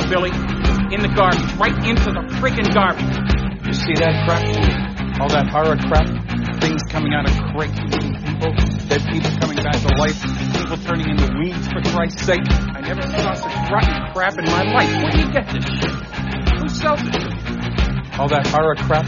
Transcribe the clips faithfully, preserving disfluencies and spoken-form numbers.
Billy. In the garbage. Right into the freaking garbage. You see that crap? All that horror crap? Things coming out of crates and eating people. Dead people coming back to life. People turning into weeds, for Christ's sake. I never saw such rotten crap in my life. Where do you get this shit? Who sells it to you? All that horror crap?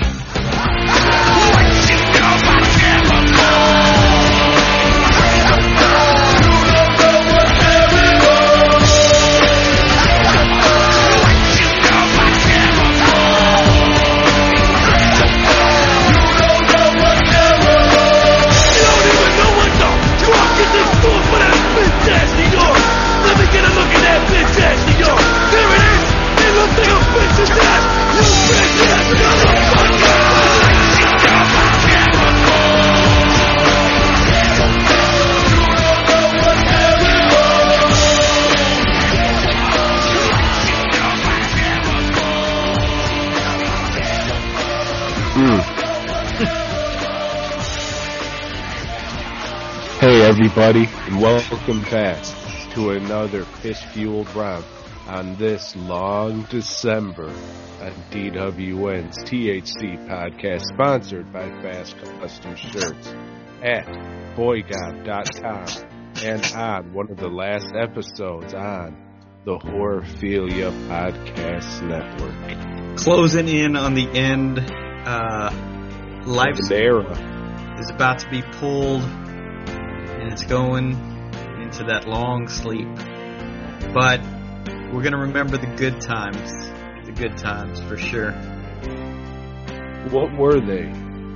Hey everybody, and welcome back to another piss-fueled round on this long December on D W N's T H C podcast, sponsored by Fast Custom Shirts at boy gob dot com and on one of the last episodes on the Horrorphilia Podcast Network. Closing in on the end, uh, life's era is about to be pulled. And it's going into that long sleep. But we're going to remember the good times. The good times, for sure. What were they?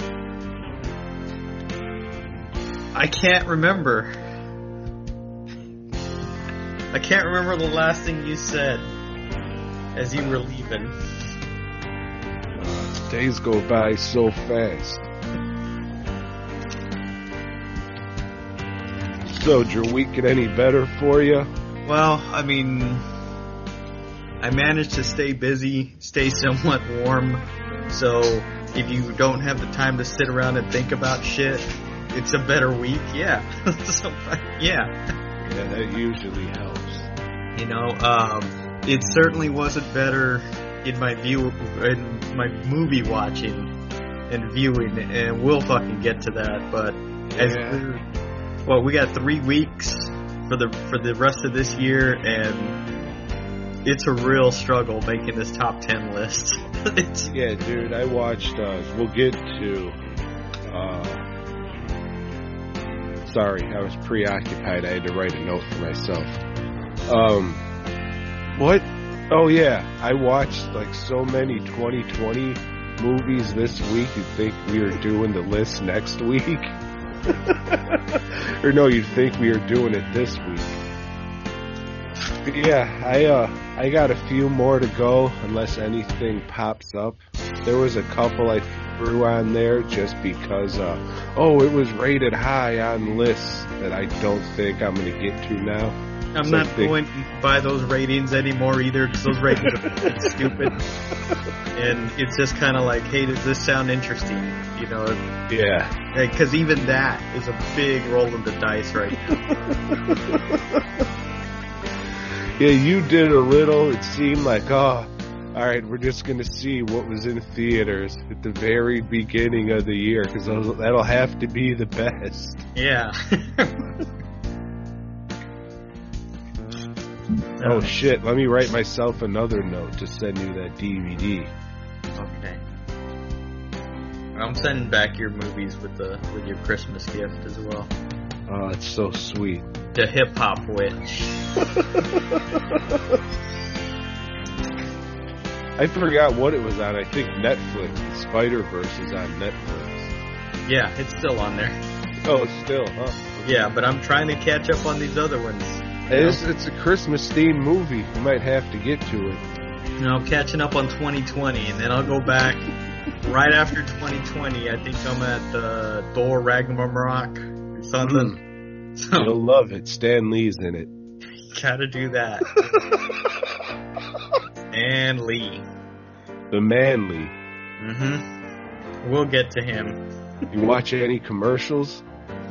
I can't remember. I can't remember the last thing you said as you were leaving. Uh, days go by so fast. So, did your week get any better for you? Well, I mean, I managed to stay busy, stay somewhat warm, so if you don't have the time to sit around and think about shit, it's a better week, yeah. so, yeah. Yeah, that usually helps. You know, um, it certainly wasn't better in my view, in my movie watching and viewing, and we'll fucking get to that, but as yeah. we're Well, we got three weeks for the for the rest of this year, and it's a real struggle making this top ten list. it's, yeah, dude, I watched, uh, we'll get to, uh, sorry, I was preoccupied, I had to write a note for myself. Um, what? Oh yeah, I watched like so many twenty twenty movies this week, you'd think we were doing the list next week. Or no, you'd think we were doing it this week. But yeah, I uh, I got a few more to go unless anything pops up. There was a couple I threw on there just because, uh, oh, it was rated high on lists that I don't think I'm going to get to now. I'm so not think, going by those ratings anymore either, because those ratings are stupid. And it's just kind of like, hey, does this sound interesting? You know? Yeah. Because even that is a big roll of the dice right now. Yeah, you did a little. It seemed like, oh, all right, we're just going to see what was in theaters at the very beginning of the year, because that'll have to be the best. Yeah. Oh shit, let me write myself another note to send you that D V D. Okay. I'm sending back your movies with the with your Christmas gift as well. Oh, it's so sweet. The Hip Hop Witch. I forgot what it was on. I think Netflix. The Spider-Verse is on Netflix. Yeah, it's still on there. Oh, it's still, huh? Yeah, but I'm trying to catch up on these other ones. It's, it's a Christmas-themed movie. You might have to get to it. You know, I'm catching up on twenty twenty, and then I'll go back right after twenty twenty. I think I'm at uh, Thor Ragnarok or something. Mm. So, you'll love it. Stan Lee's in it. Gotta do that. Stan Lee. The man Lee. Mm-hmm. We'll get to him. You watch any commercials?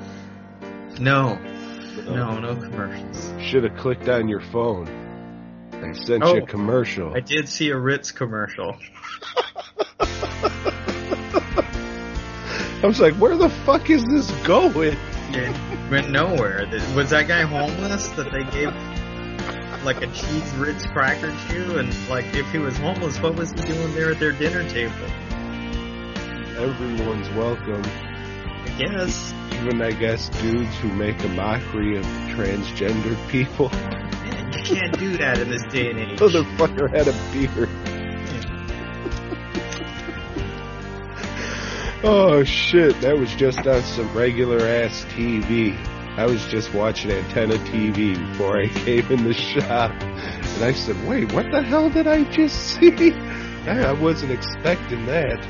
No. No, no commercials. Should have clicked on your phone. I sent Oh, you a commercial. I did see a Ritz commercial. I was like, where the fuck is this going? It went nowhere. Was that guy homeless that they gave like a cheese Ritz cracker to? And like, if he was homeless, what was he doing there at their dinner table? Everyone's welcome. I guess. Even, I guess, dudes who make a mockery of transgendered people. Man, you can't do that in this day and age. Motherfucker had a beard. Oh shit, that was just on some regular ass T V. I was just watching Antenna T V before I came in the shop. And I said, wait, what the hell did I just see? I wasn't expecting that.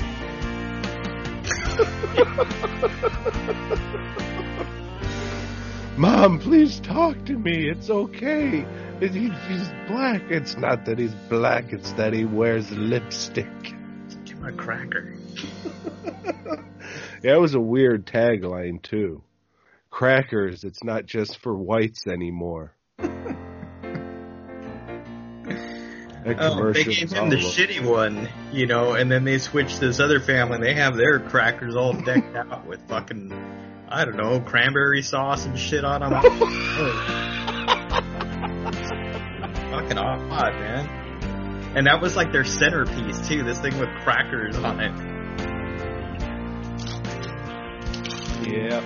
Mom, please talk to me. It's okay. He, he's black. It's not that he's black, it's that he wears lipstick. Give him a cracker. Yeah, it was a weird tagline, too. Crackers, it's not just for whites anymore. Oh, they gave him the shitty one, you know, and then they switched to this other family, and they have their crackers all decked out with fucking, I don't know, cranberry sauce and shit on them. Fucking odd, man. And that was like their centerpiece, too, this thing with crackers on it. Yeah.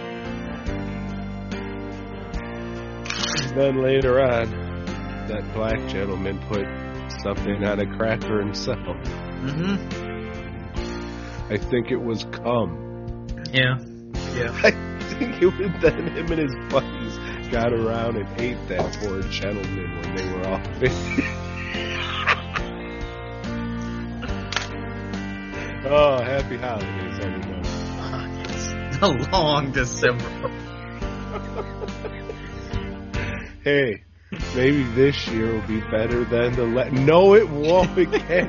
And then later on, that black gentleman put something on a cracker himself. Mm-hmm. I think it was cum. Yeah. Yeah. I think it was then him and his buddies got around and ate that poor gentleman when they were all finished. Oh, happy holidays, everyone. A long December. Hey, maybe this year will be better than the la- No, it won't. It can't.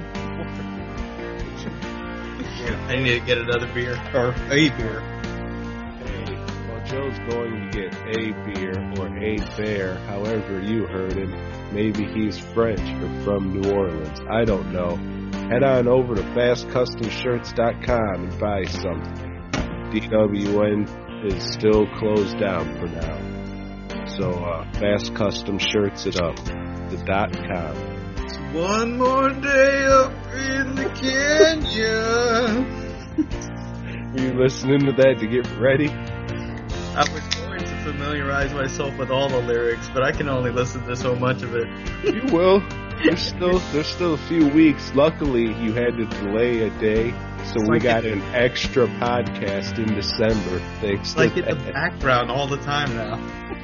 I need to get another beer. Or a beer. Hey, well, Joe's going to get a beer or a bear, however you heard him. Maybe he's French or from New Orleans. I don't know. Head on over to fast custom shirts dot com and buy something. D W N is still closed down for now. So, uh, Fast Custom Shirts it up. The dot com. It's one more day up in the canyon. Are you listening to that to get ready? I was going to familiarize myself with all the lyrics, but I can only listen to so much of it. You will. There's still there's still a few weeks. Luckily, you had to delay a day, so we like got it, an extra podcast in December. Thanks to like in that. the background all the time now.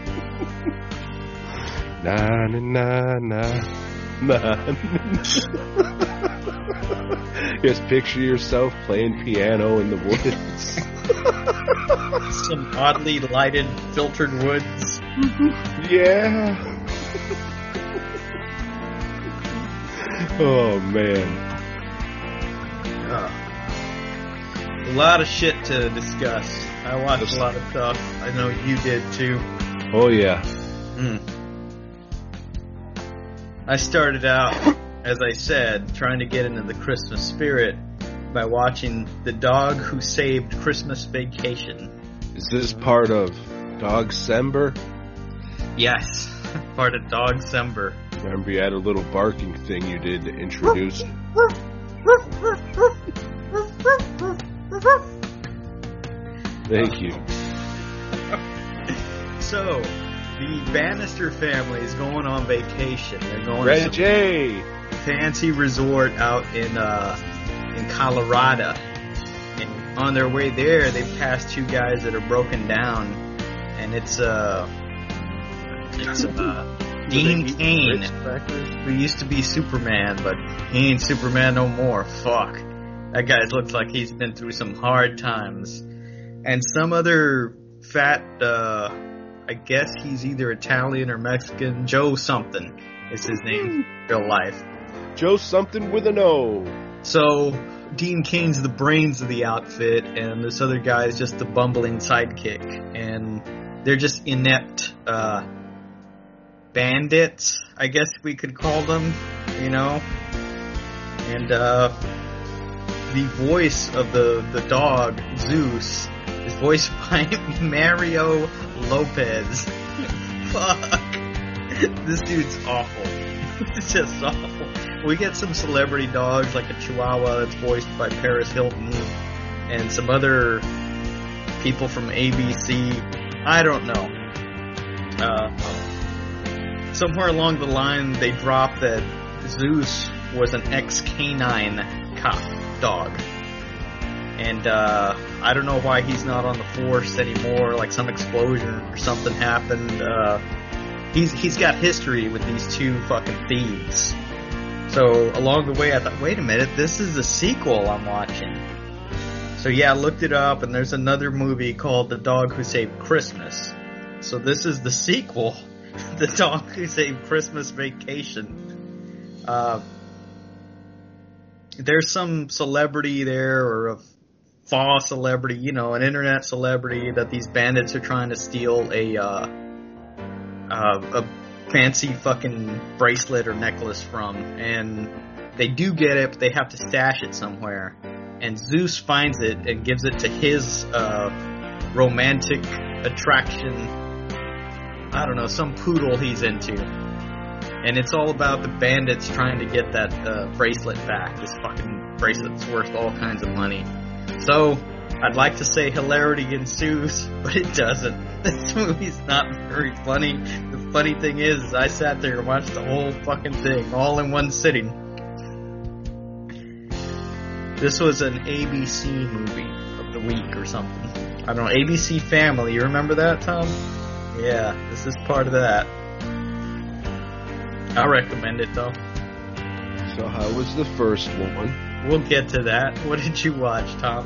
Na na na na na. Just picture yourself playing piano in the woods. Some oddly lighted, filtered woods. Yeah. Oh man. Uh, a lot of shit to discuss. I watched a lot of stuff. I know you did too. Oh yeah. Mm. I started out, as I said, trying to get into the Christmas spirit by watching The Dog Who Saved Christmas Vacation. Is this part of Dogcember? Yes, part of Dogcember. Remember you had a little barking thing you did to introduce. Thank you. So, the Bannister family is going on vacation. They're going Reggie! to a fancy resort out in uh, in Colorado. And on their way there, they passed two guys that are broken down, and it's uh, it's uh, Dean Cain, who used to be Superman, but he ain't Superman no more. Fuck, that guy looks like he's been through some hard times, and some other fat. Uh, I guess he's either Italian or Mexican. Joe something is his name in real life. Joe something with an O. So, Dean Cain's the brains of the outfit, and this other guy is just the bumbling sidekick. And they're just inept, uh, bandits, I guess we could call them, you know. And uh, the voice of the, the dog, Zeus, is voiced by Mario Lopez. Fuck. This dude's awful. It's just awful. We get some celebrity dogs, like a Chihuahua that's voiced by Paris Hilton, and some other people from A B C. I don't know. Uh, somewhere along the line, they dropped that Zeus was an ex-canine cop dog. And uh, I don't know why he's not on the force anymore, like some explosion or something happened. Uh, he's he's got history with these two fucking thieves. So along the way I thought, wait a minute, this is the sequel I'm watching. So yeah, I looked it up, and there's another movie called The Dog Who Saved Christmas. So this is the sequel, The Dog Who Saved Christmas Vacation. Uh, there's some celebrity there, or a false celebrity, you know, an internet celebrity that these bandits are trying to steal a, uh, uh, a fancy fucking bracelet or necklace from, and they do get it, but they have to stash it somewhere. And Zeus finds it and gives it to his uh, romantic attraction. I don't know, some poodle he's into. And it's all about the bandits trying to get that uh, bracelet back. This fucking bracelet's worth all kinds of money. So, I'd like to say hilarity ensues, but it doesn't. This movie's not very funny. The funny thing is, is I sat there and watched the whole fucking thing, all in one sitting. This was an A B C movie of the week or something. I don't know, A B C Family, you remember that, Tom? Yeah, this is part of that. I recommend it, though. So how was the first one? We'll get to that. What did you watch, Tom?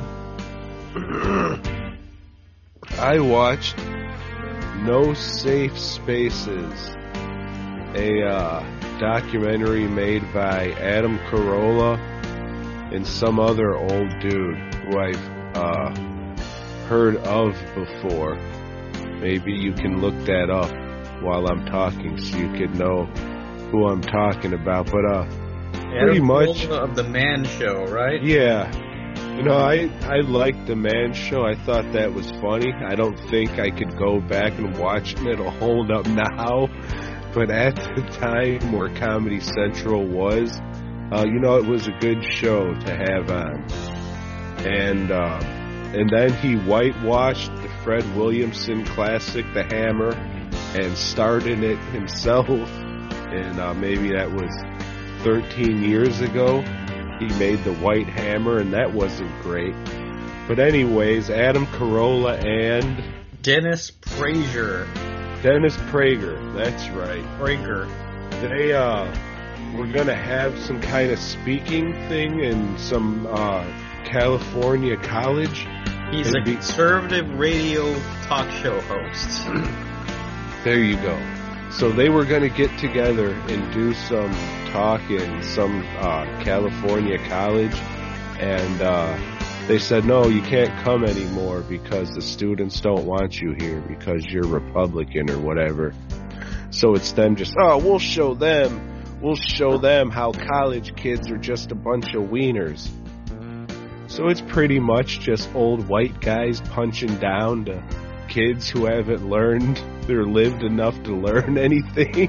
I watched No Safe Spaces, a uh, documentary made by Adam Carolla and some other old dude who I've uh, heard of before. Maybe you can look that up while I'm talking so you could know who I'm talking about. But uh, pretty Adam much Carolla of The Man Show, right? Yeah. You know, I, I liked The Man Show. I thought that was funny. I don't think I could go back and watch it. It'll hold up now. But at the time where Comedy Central was, uh, you know, it was a good show to have on. And, uh, and then he whitewashed the Fred Williamson classic, The Hammer, and starred in it himself. And uh, maybe that was thirteen years ago. He made The White Hammer, and that wasn't great. But anyways, Adam Carolla and Dennis Prager. Dennis Prager, that's right. Prager. They uh, were going to have some kind of speaking thing in some uh, California college. He's and a be- conservative radio talk show host. There you go. So they were going to get together and do some talk in some uh, California college, and uh, they said, no, you can't come anymore because the students don't want you here because you're Republican or whatever. So it's them just, oh, we'll show them, we'll show them how college kids are just a bunch of wieners. So it's pretty much just old white guys punching down to kids who haven't learned or lived enough to learn anything.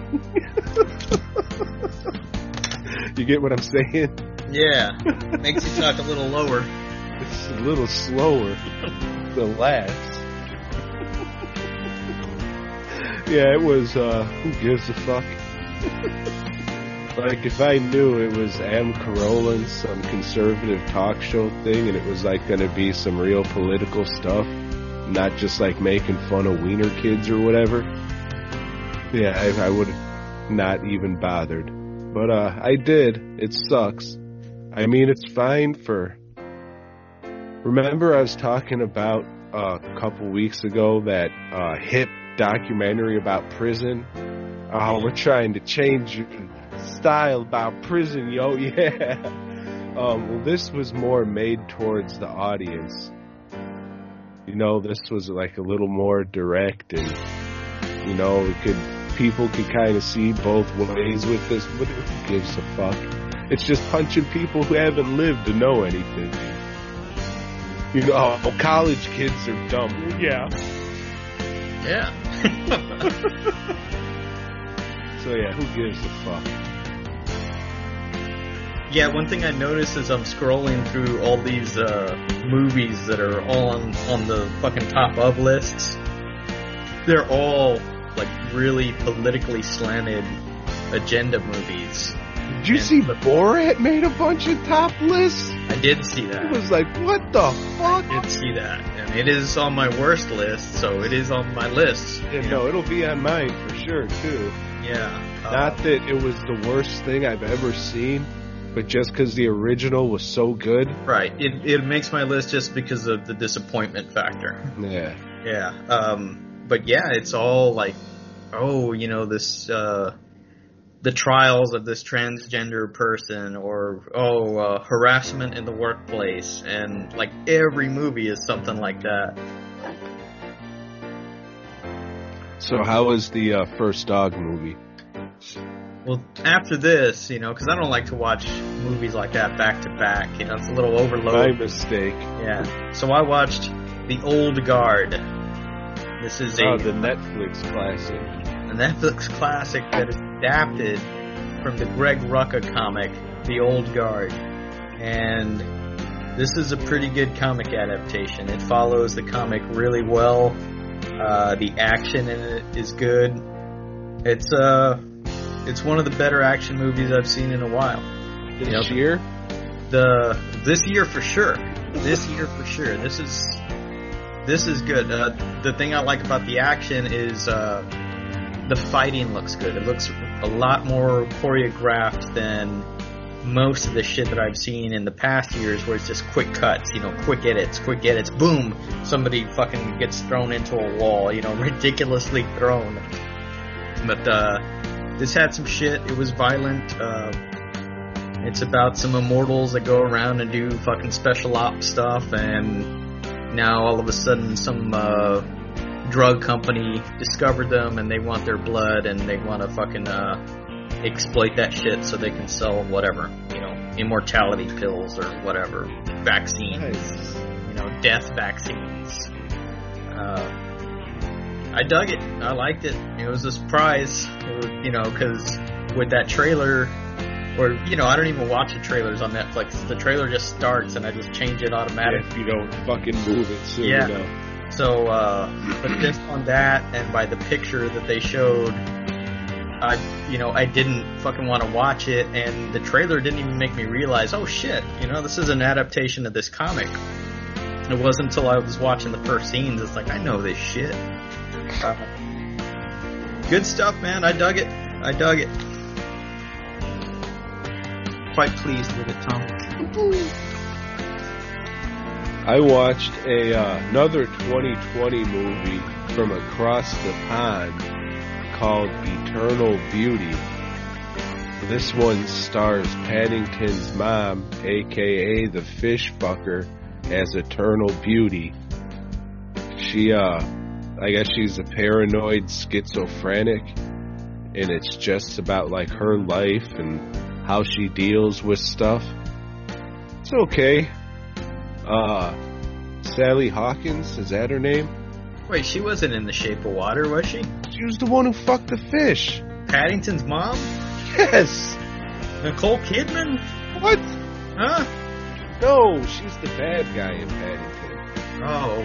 You get what I'm saying? Yeah. Makes you talk a little lower. It's a little slower. Relax. Yeah, it was, uh, who gives a fuck? Like, if I knew it was Adam Carolla and some conservative talk show thing, and it was, like, gonna be some real political stuff, not just, like, making fun of wiener kids or whatever, yeah, I, I would not even bothered. But, uh, I did. It sucks. I mean, it's fine for... Remember I was talking about uh, a couple weeks ago that uh, hip documentary about prison? Oh, we're trying to change your style about prison, yo, yeah. Um, well, this was more made towards the audience. You know, this was like a little more direct, and, you know, it could people can kind of see both ways with this, but who gives a fuck? It's just punching people who haven't lived to know anything. You know, oh, college kids are dumb. Yeah. Yeah. So yeah, who gives a fuck? Yeah, one thing I noticed as I'm scrolling through all these uh, movies that are all on, on the fucking top of lists, they're all like really politically slanted agenda movies. Did you and see the, Borat made a bunch of top lists? I did see that. It was like, what the fuck? I did see that. And it is on my worst list, so it is on my list. Yeah, no, it'll be on mine for sure, too. Yeah. Uh, Not that it was the worst thing I've ever seen, but just because the original was so good. Right. It it makes my list just because of the disappointment factor. Yeah. Yeah. Um. But yeah, it's all like, oh, you know, this, uh, the trials of this transgender person, or, oh, uh, harassment in the workplace, and like every movie is something like that. So how was the uh, First Dog movie? Well, after this, you know, because I don't like to watch movies like that back to back, you know, it's a little overload. My mistake. Yeah. So I watched The Old Guard. This is Oh, a the Netflix classic. a Netflix classic that is adapted from the Greg Rucka comic, The Old Guard. And this is a pretty good comic adaptation. It follows the comic really well. Uh, the action in it is good. It's uh, it's one of the better action movies I've seen in a while. This You know, year? The this year for sure. This year for sure. This is this is good. Uh, the thing I like about the action is uh, the fighting looks good. It looks a lot more choreographed than most of the shit that I've seen in the past years, where it's just quick cuts, you know, quick edits, quick edits, boom, somebody fucking gets thrown into a wall, you know, ridiculously thrown. But uh, this had some shit. It was violent. Uh, it's about some immortals that go around and do fucking special ops stuff, and now all of a sudden some uh, drug company discovered them, and they want their blood, and they want to fucking uh, exploit that shit so they can sell whatever, you know, immortality pills or whatever, vaccines, Nice. you know, death vaccines. Uh, I dug it. I liked it. It was a surprise, it was, you know, because with that trailer, or, you know, I don't even watch the trailers on Netflix. The trailer just starts and I just change it automatically. If you don't fucking move it soon Yeah. enough. So, uh, but just on that, and by the picture that they showed, I, you know, I didn't fucking want to watch it, and the trailer didn't even make me realize, oh shit, you know, this is an adaptation of this comic. It wasn't until I was watching the first scenes, it's like, I know this shit. Uh, good stuff, man. I dug it. I dug it. Quite pleased with it, Tom. I watched a uh, another twenty twenty movie from across the pond called Eternal Beauty. This one stars Paddington's mom, aka the fish fucker, as Eternal Beauty. She, uh, I guess she's a paranoid schizophrenic, and it's just about like her life and how she deals with stuff. It's okay. Uh, Sally Hawkins, is that her name? Wait, she wasn't in The Shape of Water, was she? She was the one who fucked the fish. Paddington's mom? Yes! Nicole Kidman? What? Huh? No, she's the bad guy in Paddington. Oh,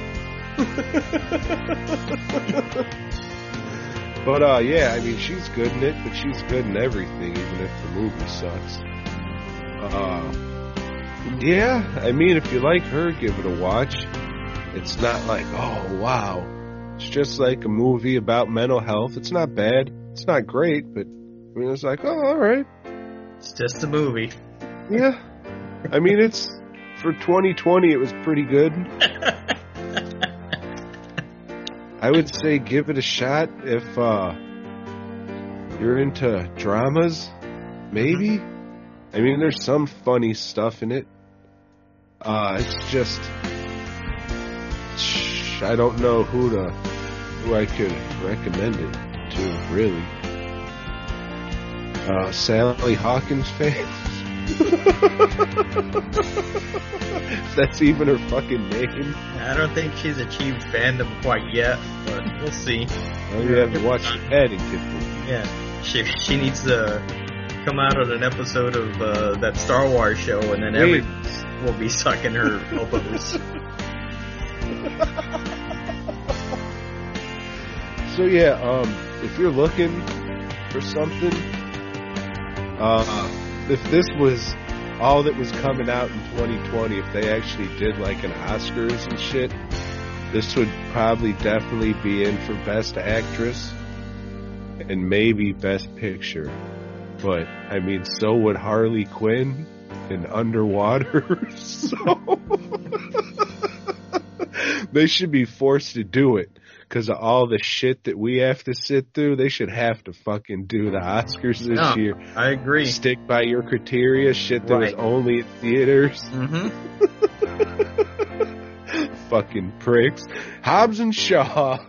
okay. But, uh, yeah, I mean, she's good in it, but she's good in everything, even if the movie sucks. Uh, yeah, I mean, if you like her, give it a watch. It's not like, oh, wow. It's just like a movie about mental health. It's not bad. It's not great, but, I mean, it's like, oh, alright. It's just a movie. Yeah. I mean, it's, for twenty twenty, it was pretty good. I would say give it a shot if uh, you're into dramas, maybe. I mean, there's some funny stuff in it. Uh, it's just, I don't know who to, who I could recommend it too, really. Uh, Sally Hawkins fans? That's even her fucking name. I don't think she's achieved fandom quite yet, but we'll see. Well, you have to watch your head and get the... Yeah, she she needs to come out on an episode of uh, that Star Wars show, and then Wait. everyone will be sucking her elbows. So yeah, um, if you're looking for something, uh, if this was all that was coming out in twenty twenty, if they actually did like an Oscars and shit, this would probably definitely be in for Best Actress and maybe Best Picture. But, I mean, so would Harley Quinn in Underwater, so... They should be forced to do it. Because of all the shit that we have to sit through, they should have to fucking do the Oscars this No, year. I agree. Stick by your criteria, shit that Right. was only in theaters. Mm-hmm. Fucking pricks. Hobbs and Shaw.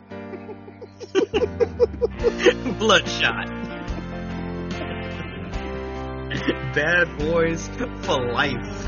Bloodshot. Bad Boys for life.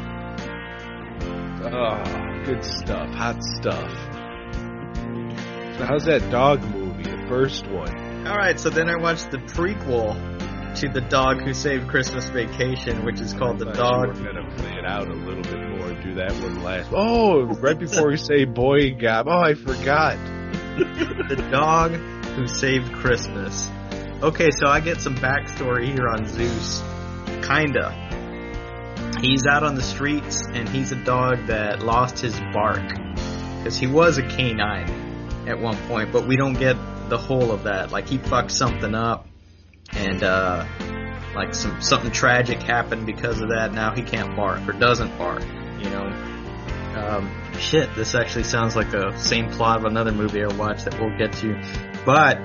Oh, good stuff. Hot stuff. So how's that dog movie? The first one. Alright, so then I watched the prequel to The Dog Who Saved Christmas Vacation, which is called The I Dog. thought you were gonna play it out a little bit more. Do that one last. Oh, right before we say Boy Gob. Oh, I forgot. The Dog Who Saved Christmas. Okay, so I get some backstory here on Zeus. Kinda. He's out on the streets, and he's a dog that lost his bark. Because he was a canine at one point, but we don't get the whole of that. Like, he fucked something up, and, uh, like, some something tragic happened because of that. Now he can't bark, or doesn't bark, you know? Um, shit, this actually sounds like the same plot of another movie I watched that we'll get to. But,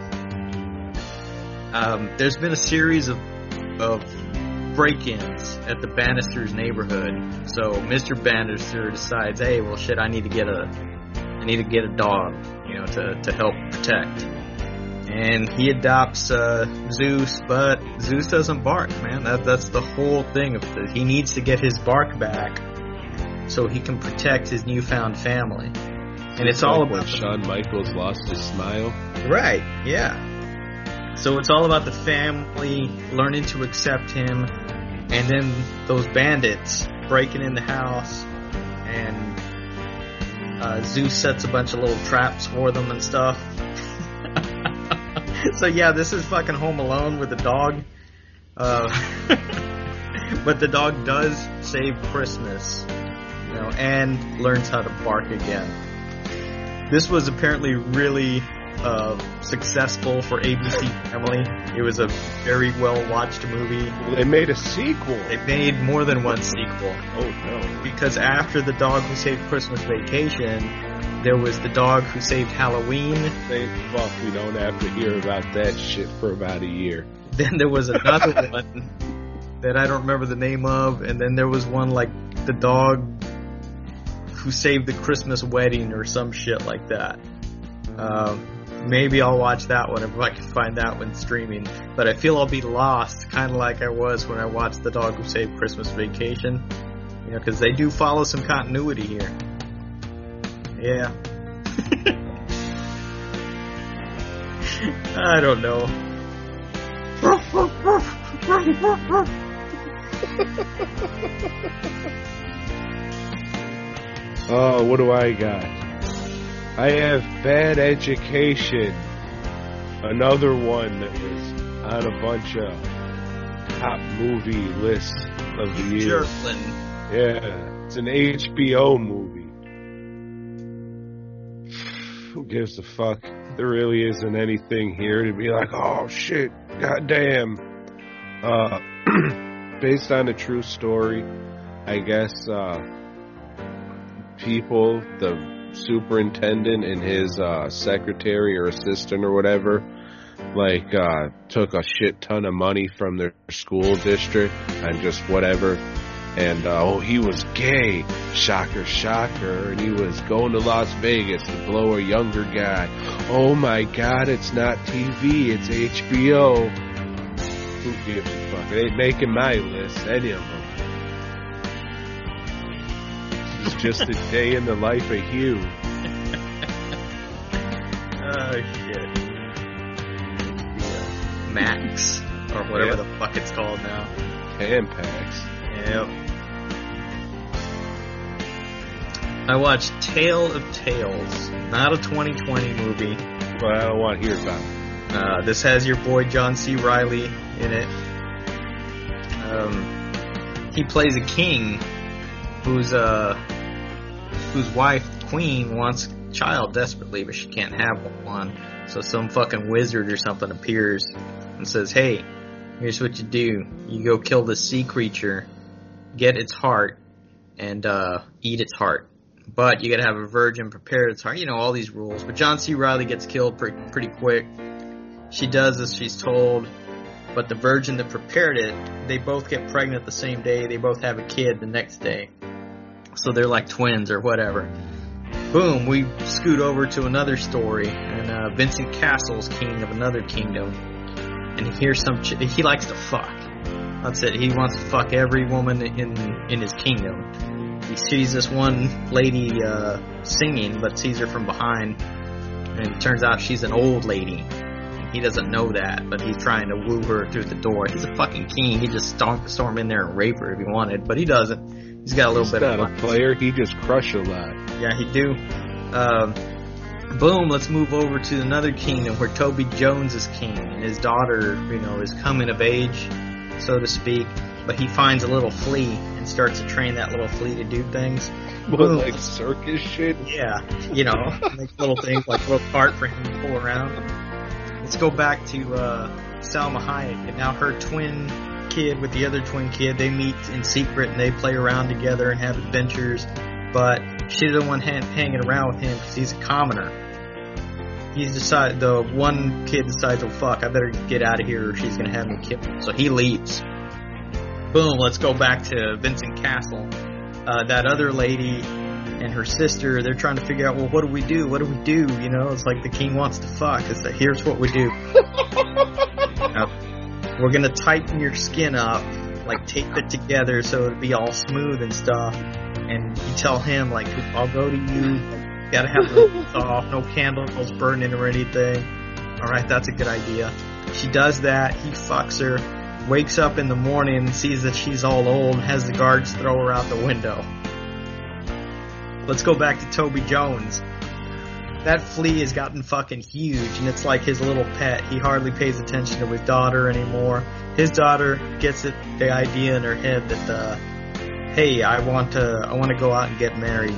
um, there's been a series of, of break-ins at the Bannister's neighborhood. So Mister Bannister decides, hey, well shit, I need to get a, I need to get a dog, you know, to, to help protect. And he adopts, uh, Zeus, but Zeus doesn't bark, man. That, that's the whole thing of the, he needs to get his bark back so he can protect his newfound family. And it's all Like about when Shawn Michaels lost his smile. Right, yeah. So it's all about the family learning to accept him, and then those bandits breaking in the house, and uh, Zeus sets a bunch of little traps for them and stuff. So yeah, this is fucking Home Alone with the dog. Uh, but the dog does save Christmas, you know, and learns how to bark again. This was apparently really uh, successful for A B C Family. It was a very well-watched movie. They made a sequel. They made more than one sequel. Oh no. Because after The Dog Who Saved Christmas Vacation, there was The Dog Who Saved Halloween. Thank fuck we don't have to hear about that shit for about a year. Then there was another one that I don't remember the name of. And then there was one like The Dog Who Saved the Christmas Wedding or some shit like that. Um, maybe I'll watch that one if I can find that one streaming. But I feel I'll be lost, kind of like I was when I watched The Dog Who Saved Christmas Vacation. You know, because they do follow some continuity here. Yeah. I don't know. Oh, what do I got? I have Bad Education. Another one that was on a bunch of top movie lists of the year. Jerklin. Yeah, it's an H B O movie. Who gives a fuck? There really isn't anything here to be like, oh shit, goddamn. Uh, based on a true story, I guess, uh, people, the superintendent and his, uh, secretary or assistant or whatever, like, uh, took a shit ton of money from their school district and just whatever And, uh, oh, he was gay. Shocker, shocker. And he was going to Las Vegas to blow a younger guy. Oh my god, it's not T V, it's H B O. Who gives a fuck? It ain't making my list, any of them. It's just a day in the life of Hugh. Oh, shit. Yeah. Max, or whatever Yep. the fuck it's called now. Tampax. Yep. I watched Tale of Tales, not a twenty twenty movie. Well, I don't want to hear about it. Uh, this has your boy John C. Reilly in it. Um, he plays a king whose uh, whose wife, the queen, wants a child desperately, but she can't have one. So some fucking wizard or something appears and says, "Hey, here's what you do. You go kill this sea creature, get its heart, and uh, eat its heart. But you gotta have a virgin prepare its heart." You know, all these rules. But John C. Reilly gets killed pretty, pretty quick. She does as she's told, but the virgin that prepared it, they both get pregnant the same day. They both have a kid the next day. So they're like twins or whatever. Boom, we scoot over to another story, and uh, Vincent Castle's king of another kingdom. And here's some ch- he likes to fuck. That's it. He wants to fuck every woman in in his kingdom. He sees this one lady uh, singing, but sees her from behind, and it turns out she's an old lady. He doesn't know that, but he's trying to woo her through the door. He's a fucking king. He just storm, storm in there and rape her if he wanted, but he doesn't. He's got a little He's bit not of a player. He just crush a lot. Yeah, he do. Um, boom, let's move over to another kingdom where Toby Jones is king, and his daughter, you know, is coming of age, so to speak, but he finds a little flea and starts to train that little flea to do things. What, Boom. like circus shit? Yeah, you know, make little things like a little cart for him to pull around. Let's go back to uh, Salma Hayek, and now her twin kid with the other twin kid, they meet in secret and they play around together and have adventures, but she's the one ha- hanging around with him because he's a commoner. He's decided, the one kid decides, oh fuck, I better get out of here or she's gonna have me killed. So he leaves. Boom, let's go back to Vincent Castle. Uh, that other lady and her sister, they're trying to figure out, well, what do we do? What do we do? You know, it's like the king wants to fuck. It's like, here's what we do. Now, we're gonna tighten your skin up, like tape it together so it'll be all smooth and stuff. And you tell him, like, I'll go to you. Gotta have the lights off, no candles burning or anything. Alright, that's a good idea. She does that, he fucks her, wakes up in the morning, sees that she's all old, has the guards throw her out the window. Let's go back to Toby Jones. That flea has gotten fucking huge, and it's like his little pet. He hardly pays attention to his daughter anymore. His daughter gets it, the idea in her head that, uh, hey, I want to, I want to go out and get married.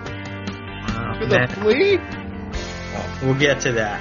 Uh, With a flea? We'll get to that.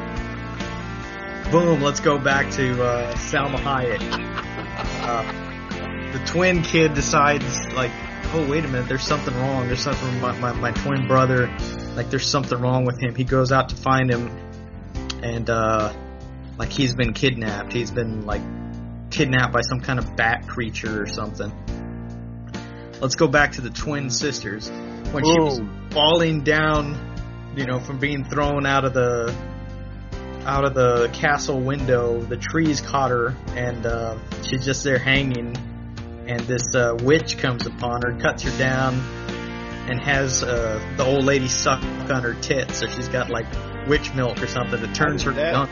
Boom, let's go back to uh, Salma Hayek. Uh, the twin kid decides, like, oh, wait a minute, there's something wrong. There's something with my, my, my twin brother. Like, there's something wrong with him. He goes out to find him, and, uh, like, he's been kidnapped. He's been, like, kidnapped by some kind of bat creature or something. Let's go back to the twin sisters. When she was falling down, you know, from being thrown out of the out of the castle window, the trees caught her, and uh, she's just there hanging, and this uh, witch comes upon her, cuts her down, and has uh, the old lady suck on her tits, so she's got like witch milk or something that turns her young.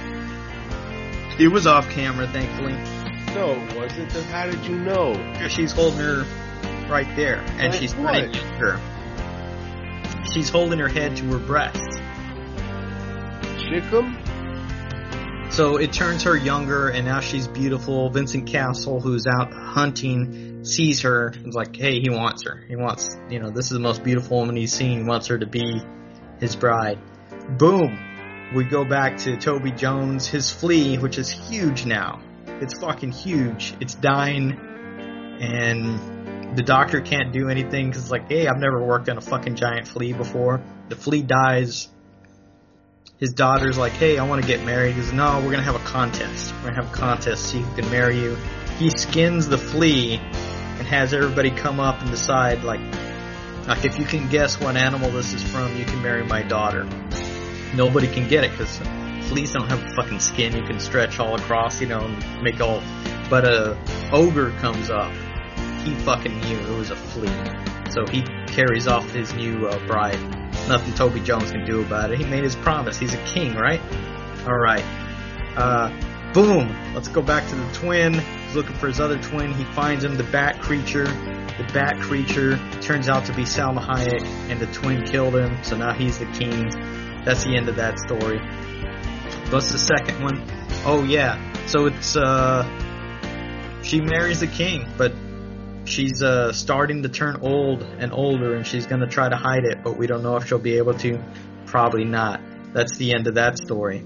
It was off camera, thankfully. No, it wasn't. Then how did you know? She's holding her right there, and Like she's what? turning younger. She's holding her head to her breast. Chickum? So it turns her younger, and now she's beautiful. Vincent Castle, who's out hunting, sees her and is like, hey, he wants her. He wants, you know, this is the most beautiful woman he's seen. He wants her to be his bride. Boom. We go back to Toby Jones, his flea, which is huge now. It's fucking huge. It's dying, and the doctor can't do anything because, like, hey, I've never worked on a fucking giant flea before. The flea dies. His daughter's like, hey, I want to get married. He goes, no, we're going to have a contest. We're going to have a contest, see who can marry you. He skins the flea and and has everybody come up and decide, like, like if you can guess what animal this is from, you can marry my daughter. Nobody can get it because fleas don't have a fucking skin you can stretch all across, you know, and make all. But a ogre comes up. He fucking knew it was a flea, so he carries off his new uh, bride. Nothing Toby Jones can do about it. He made his promise. He's a king, right? All right. Uh, boom. Let's go back to the twin. He's looking for his other twin. He finds him, the bat creature. The bat creature turns out to be Salma Hayek, and the twin killed him, so now he's the king. That's the end of that story. What's the second one? Oh, yeah. So it's, uh, she marries the king, but she's, uh, starting to turn old and older, and she's gonna try to hide it, but we don't know if she'll be able to. Probably not. That's the end of that story.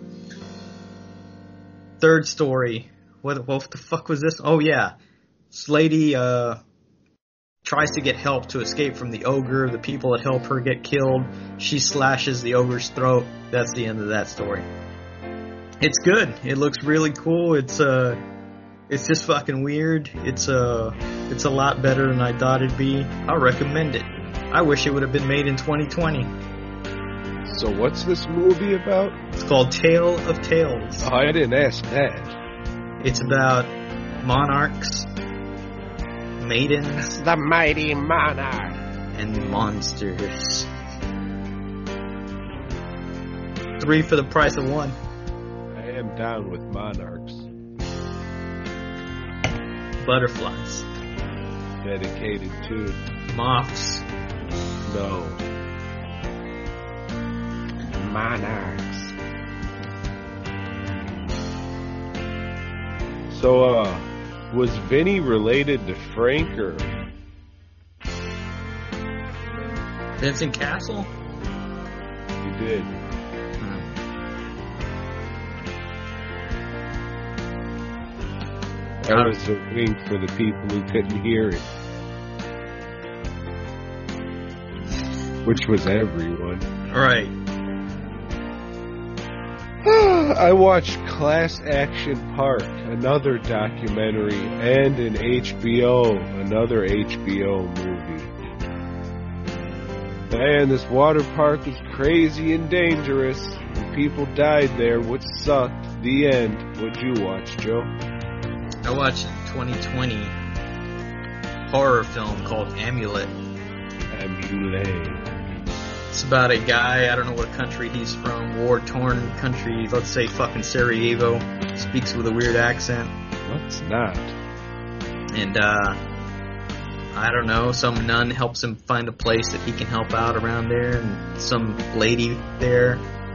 Third story. What, what the fuck was this? Oh, yeah. This lady, uh, tries to get help to escape from the ogre. The people that help her get killed. She slashes the ogre's throat. That's the end of that story. It's good. It looks really cool. It's uh, it's just fucking weird. It's uh, it's a lot better than I thought it'd be. I recommend it. I wish it would have been made in twenty twenty. So what's this movie about? It's called Tale of Tales. Oh, I didn't ask that. It's about monarchs, maidens, The mighty monarch. and monsters. Three for the price of one. I am down with monarchs. Butterflies, Dedicated to moths, no. Monarchs. So, uh, was Vinny related to Frank or? Vincent Castle. You did. I was waiting for the people who couldn't hear it. Which was everyone. Right. I watched Class Action Park, another documentary, and an H B O, another H B O movie. Man, this water park was crazy and dangerous. And people died there, which sucked. The end. What'd you watch, Joe? I watched a twenty twenty horror film called Amulet. Amulet. It's about a guy, I don't know what country he's from, war-torn country, let's say fucking Sarajevo, speaks with a weird accent. What's not? And, uh, I don't know, some nun helps him find a place that he can help out around there, and some lady there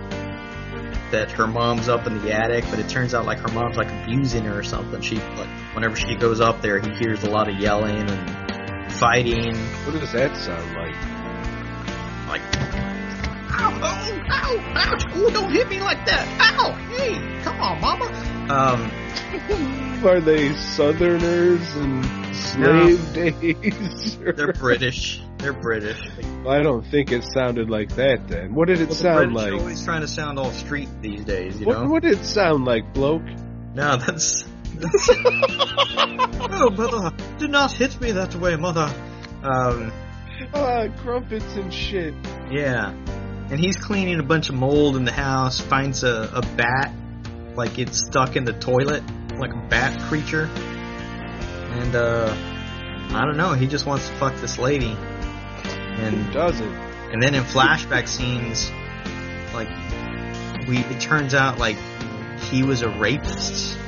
that her mom's up in the attic, but it turns out like her mom's like abusing her or something. She, like, whenever she goes up there, he hears a lot of yelling and fighting. What does that sound like? Like, ow, oh, ow, ouch, oh, don't hit me like that, ow, hey, come on, mama. Um, Are they Southerners and slave no. days? Or? They're British. They're British. I don't think it sounded like that then. What did it well, sound the British like? are always trying to sound all street these days, you what, know? What did it sound like, bloke? No, that's... that's oh, mother, do not hit me that way, mother. Um... Ah, crumpets and shit. Yeah. And he's cleaning a bunch of mold in the house, finds a, a bat, like it's stuck in the toilet, like a bat creature. And, uh, I don't know, he just wants to fuck this lady. And Who doesn't? And then in flashback scenes, like, we, it turns out, like, he was a rapist.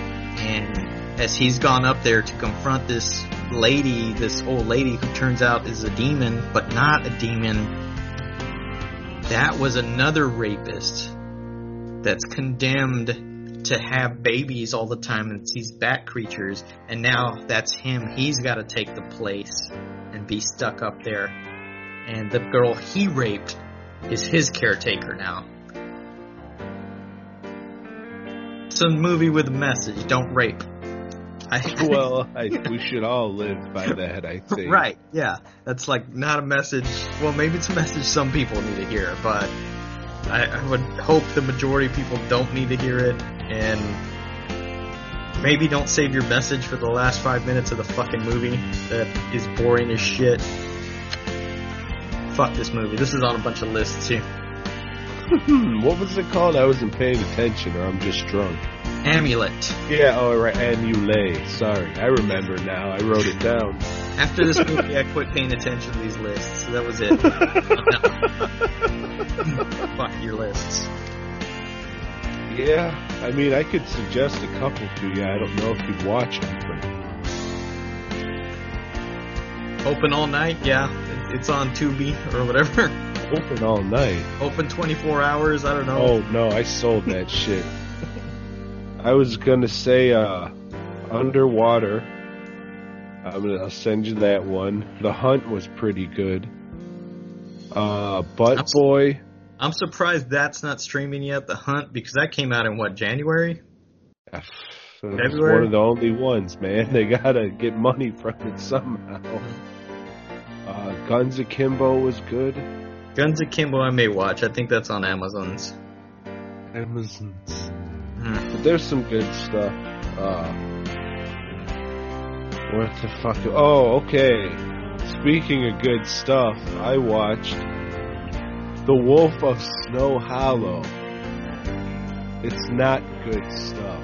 And as he's gone up there to confront this lady, this old lady who turns out is a demon, but not a demon, that was another rapist that's condemned to have babies all the time, and it's these bat creatures, and now that's him. He's got to take the place and be stuck up there, and the girl he raped is his caretaker now. It's a movie with a message: don't rape. I, well, I, we should all live by that, I think. Right, yeah. That's like not a message. Well, maybe it's a message some people need to hear, but I, I would hope the majority of people don't need to hear it. And Maybe don't save your message for the last five minutes of the fucking movie that is boring as shit. Fuck this movie. This is on a bunch of lists here. What was it called? I wasn't paying attention, or I'm just drunk. Amulet. Yeah, oh, right, Amulet. Sorry, I remember now. I wrote it down. After this movie, I quit paying attention to these lists. So that was it. Fuck your lists. Yeah, I mean, I could suggest a couple to you. I don't know if you'd watch them, but... Open all night? Yeah. It's on Tubi or whatever. Open all night? Open twenty-four hours? I don't know. Oh, no, I sold that shit. I was gonna say, uh, Underwater. I'm gonna, I'll send you that one. The Hunt was pretty good. Uh, Butt I'm Boy. Su- I'm surprised that's not streaming yet, The Hunt, because that came out in, what, January? It's February? one of the only ones, man. They gotta get money from it somehow. Uh, Guns Akimbo was good. Guns Akimbo I may watch. I think that's on Amazon's. Amazon's. Hmm. But there's some good stuff. Uh, what the fuck? Oh, okay. Speaking of good stuff, I watched The Wolf of Snow Hollow. It's not good stuff.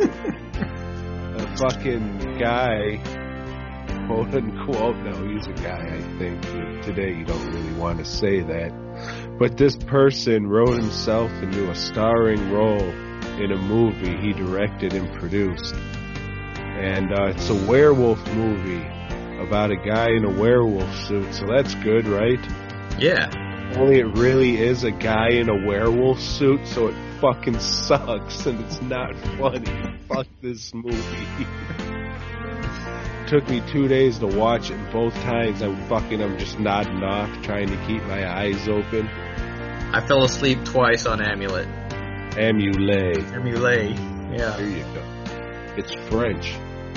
A fucking guy, quote unquote, no, he's a guy, I think. Today you don't really want to say that. But this person wrote himself into a starring role in a movie he directed and produced. And uh, it's a werewolf movie about a guy in a werewolf suit, so that's good, right? Yeah. Only it really is a guy in a werewolf suit, so it fucking sucks, and it's not funny. Fuck this movie. Took me two days to watch it, and both times I'm fucking, I'm just nodding off, trying to keep my eyes open. I fell asleep twice on Amulet. Amulet. Amulet. Yeah. There you go. It's French.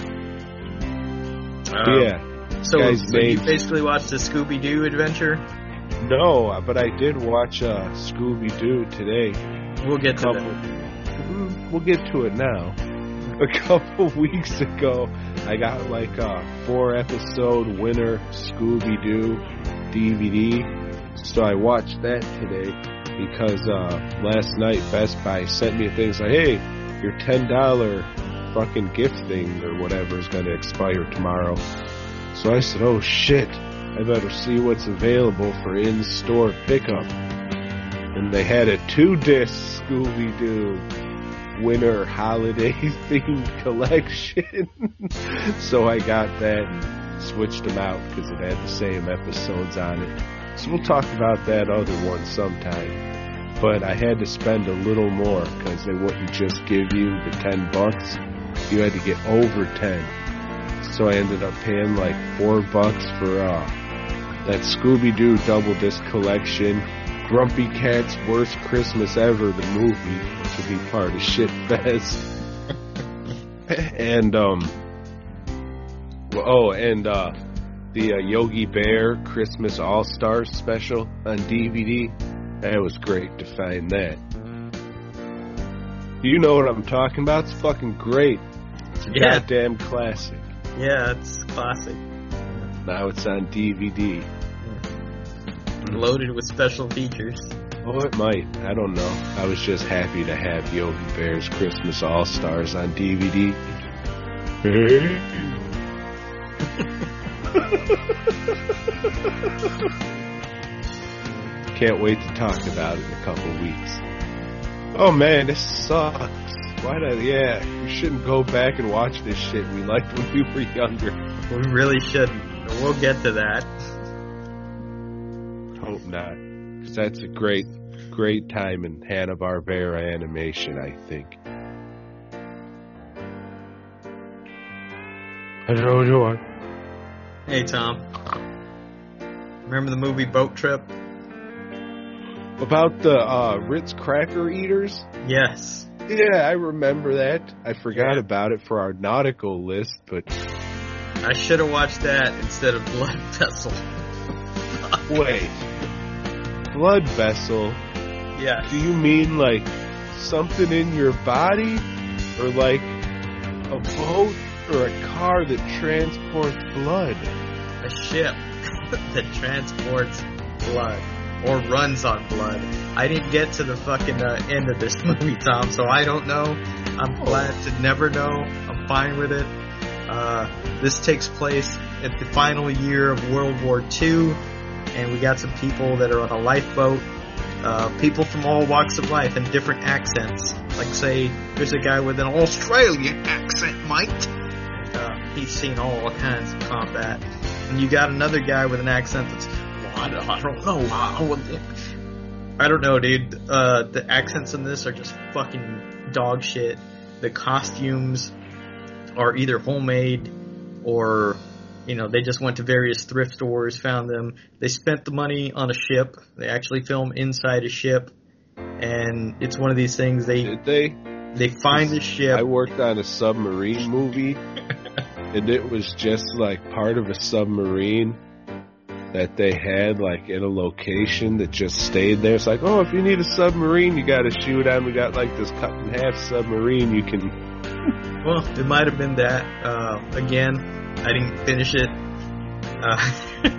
Um, yeah. So, Guy's so you name's- basically watched the Scooby-Doo adventure? No, but I did watch uh, Scooby-Doo today. We'll get to Couple, that. we'll get to it now. A couple weeks ago, I got like a four episode winter Scooby-Doo D V D. So I watched that today because uh, last night Best Buy sent me a thing like, hey, your ten dollars fucking gift thing or whatever is going to expire tomorrow. So I said, oh shit, I better see what's available for in-store pickup. And they had a two-disc Scooby-Doo winter holiday themed collection. So I got that and switched them out because it had the same episodes on it. So we'll talk about that other one sometime. But I had to spend a little more because they wouldn't just give you the ten bucks. You had to get over ten. So I ended up paying like four bucks for uh, that Scooby-Doo double disc collection. Grumpy Cat's Worst Christmas Ever, the movie, to be part of Shit Fest. and, um, well, oh, and, uh, the uh, Yogi Bear Christmas All-Stars special on D V D. That was great to find that. You know what I'm talking about? It's fucking great. It's a Yeah. goddamn classic. Yeah, it's classic. Now it's on D V D. Loaded with special features. Oh, it might. I don't know. I was just happy to have Yogi Bear's Christmas All-Stars on D V D. Can't wait to talk about it in a couple weeks. Oh man, this sucks. Why did I, yeah, we shouldn't go back and watch this shit we liked when we were younger. We really shouldn't. We'll get to that. Hope not. Because that's a great, great time in Hanna-Barbera animation, I think. Hello, Joy. Hey, Tom. Remember the movie Boat Trip? About the uh, Ritz Cracker Eaters? Yes. Yeah, I remember that. I forgot Yeah. about it for our nautical list, but I should have watched that instead of Blood Vessel. wait. Blood vessel? Yes. Do you mean like something in your body? Or like A boat or a car that transports blood? A ship that transports blood. Or runs on blood. I didn't get to the fucking uh, end of this movie, Tom, so I don't know. I'm glad to never know. I'm fine with it. Uh, this takes place at the final year of World War Two, and we got some people that are on a lifeboat. Uh, people from all walks of life and different accents. Like, say, there's a guy with an Australian accent, mate. Uh, he's seen all kinds of combat. And you got another guy with an accent that's, well, I don't, I don't know. I, I don't know, dude. Uh, the accents in this are just fucking dog shit. The costumes are either homemade or, you know, they just went to various thrift stores, found them. They spent the money on a ship. They actually film inside a ship. And it's one of these things they... Did they? They find the ship. I worked on a submarine movie, and it was just like part of a submarine that they had like in a location that just stayed there. It's like, oh, if you need a submarine, you got to shoot on. We got like this cut in half submarine. You can. Well, it might have been that. Uh, again, I didn't finish it. Uh,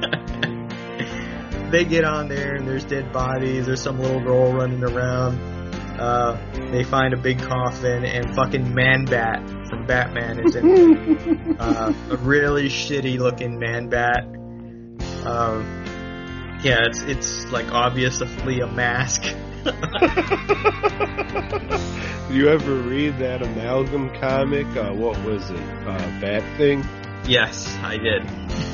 they get on there and there's dead bodies. There's some little girl running around. Uh, they find a big coffin and fucking Man-Bat from Batman is in it. Uh, a really shitty looking Man-Bat. Um, yeah, it's it's like obviously a mask. Do you ever read that Amalgam comic? Uh, what was it? Uh, Bat Thing? Yes, I did.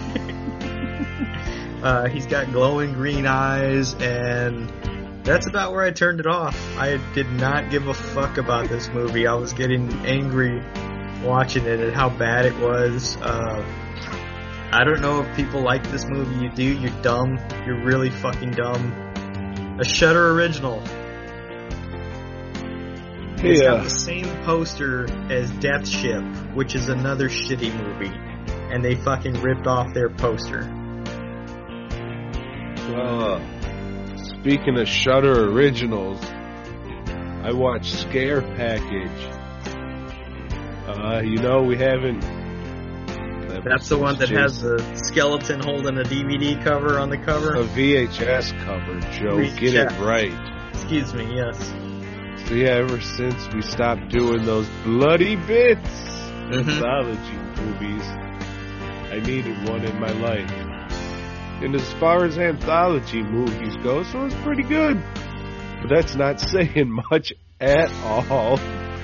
uh, he's got glowing green eyes, and that's about where I turned it off. I did not give a fuck about this movie. I was getting angry watching it and how bad it was. Uh, I don't know if people like this movie. You do, you're dumb. You're really fucking dumb. A Shudder original. It's Yeah. got the same poster as Death Ship, which is another shitty movie. And they fucking ripped off their poster. Uh, speaking of Shudder originals, I watched Scare Package. Uh, you know, we haven't... That's the one that has the skeleton holding a D V D cover on the cover? A V H S cover, Joe. V H S. Get it right. Excuse me, yes. So yeah, ever since we stopped doing those bloody bits Mhm. anthology movies, I needed one in my life. And as far as anthology movies go, so it's pretty good. But that's not saying much at all.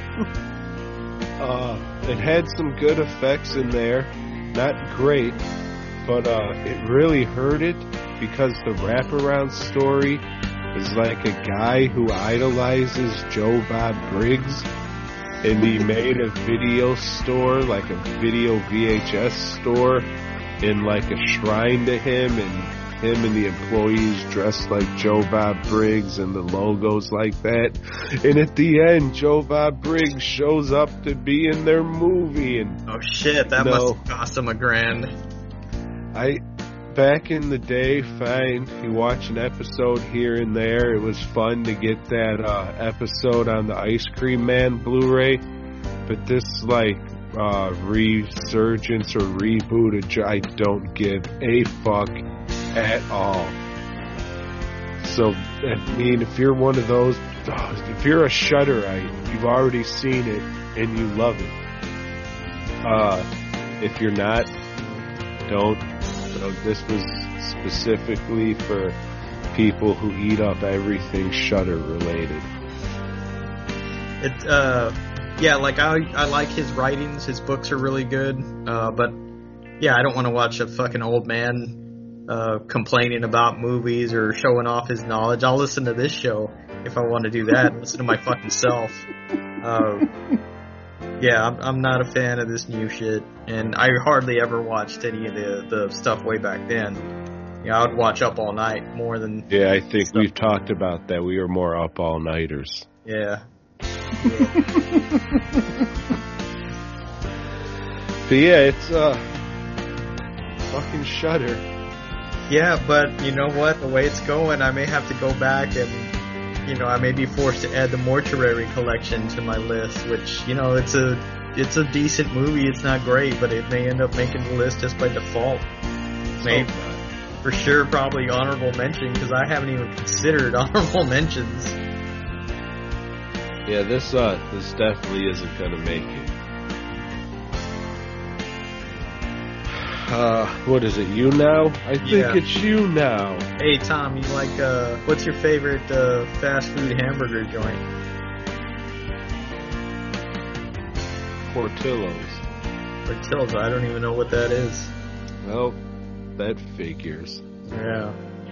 uh, it had some good effects in there. Not great, but uh, it really hurt it because the wraparound story is like a guy who idolizes Joe Bob Briggs, and he made a video store, like a video V H S store, in like a shrine to him, and him and the employees dressed like Joe Bob Briggs, and the logos like that. And at the end, Joe Bob Briggs shows up to be in their movie, and Oh shit, that No. must have cost him a grand. I, back in the day, fine, you watch an episode here and there. It was fun to get that uh, episode on the Ice Cream Man Blu-ray. But this, like, uh, resurgence or reboot, of Jo- I don't give a fuck at all. So, I mean, if you're one of those, if you're a Shudderite, you've already seen it and you love it. Uh, if you're not, don't. So this was specifically for people who eat up everything Shudder related. It, uh, yeah, like I, I like his writings. His books are really good. Uh, but yeah, I don't want to watch a fucking old man uh, complaining about movies or showing off his knowledge. I'll listen to this show if I want to do that. Listen to my fucking self. Uh, yeah, I'm, I'm not a fan of this new shit, and I hardly ever watched any of the the stuff way back then. Yeah, I would watch Up All Night more than Yeah, I think stuff. we've talked about that. We were more up all nighters. Yeah. But yeah, it's uh fucking Shudder. Yeah, but you know what? The way it's going, I may have to go back and, you know, I may be forced to add the Mortuary collection to my list, which, you know, it's a it's a decent movie. It's not great, but it may end up making the list just by default. Maybe. For sure, probably honorable mention, because I haven't even considered honorable mentions. Yeah, this uh, this definitely isn't gonna make it. Uh, what is it? You now? I think Yeah. it's you now. Hey, Tom, you like, uh, what's your favorite uh, fast food hamburger joint? Portillo's. Portillo's, I don't even know what that is. Well, that figures. Yeah.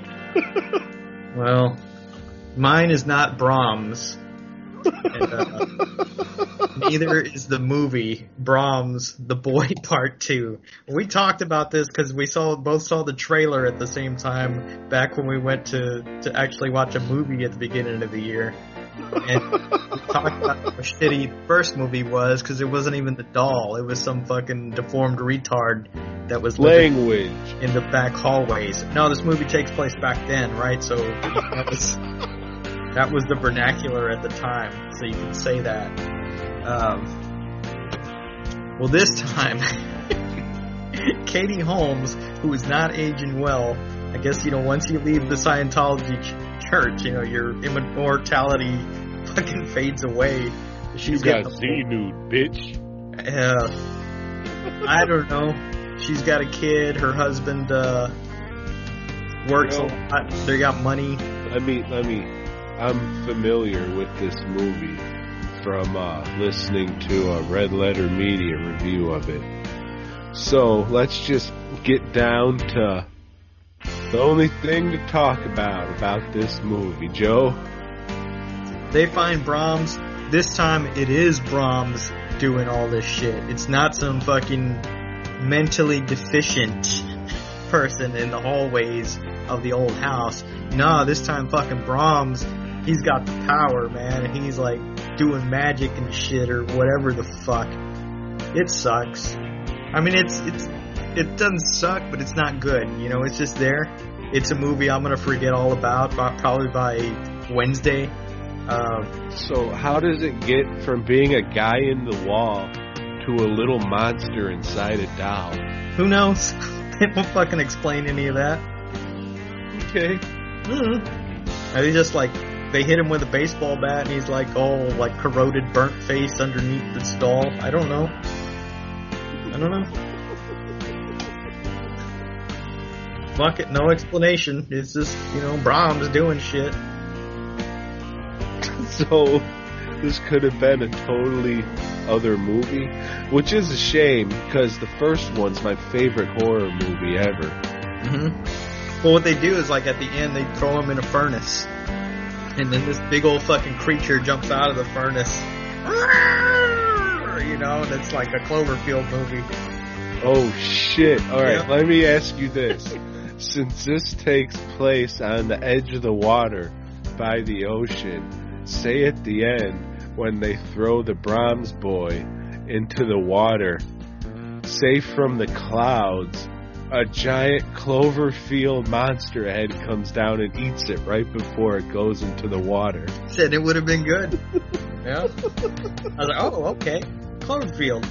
Well, mine is not Brahms. And, uh, neither is the movie Brahms, The Boy Part Two. We talked about this because we saw both saw the trailer at the same time back when we went to to actually watch a movie at the beginning of the year. And we talked about how shitty the first movie was because it wasn't even the doll; it was some fucking deformed retard that was living Language. in the back hallways. No, this movie takes place back then, right? So that was that was the vernacular at the time, so you can say that. Um, well, this time, Katie Holmes, who is not aging well, I guess, you know, once you leave the Scientology ch- church, you know, your immortality fucking fades away. She's You got getting Z nude, bitch. Uh, I don't know. She's got a kid. Her husband uh, works You a know, lot. They got money. Let me, let me. I'm familiar with this movie from uh, listening to a Red Letter Media review of it. So let's just get down to the only thing to talk about about this movie, Joe. They find Brahms. This time it is Brahms doing all this shit. It's not some fucking mentally deficient person in the hallways of the old house. Nah, this time fucking Brahms, he's got the power, man, and he's like doing magic and shit or whatever the fuck. It sucks. I mean, it's it's it doesn't suck, but it's not good. You know, it's just there. It's a movie I'm gonna forget all about, by, probably by Wednesday. Um, So how does it get from being a guy in the wall to a little monster inside a doll? who knows? They won't fucking explain any of that. Okay. Mm-hmm. Are they just like, they hit him with a baseball bat and he's like all like corroded, burnt face underneath the stall? I don't know. I don't know. Fuck it, no explanation. It's just, you know, Brahms doing shit. So this could have been a totally other movie, which is a shame because the first one's my favorite horror movie ever. Mm-hmm. Well, what they do is like at the end they throw him in a furnace, and then this big old fucking creature jumps out of the furnace. You know, and it's like a Cloverfield movie. Oh shit. Alright, Yeah. let me ask you this. Since this takes place on the edge of the water by the ocean, say at the end when they throw the Brahms boy into the water, say from the clouds, a giant Cloverfield monster head comes down and eats it right before it goes into the water. Said it would have been good. Yeah. I was like, oh, okay. Cloverfield.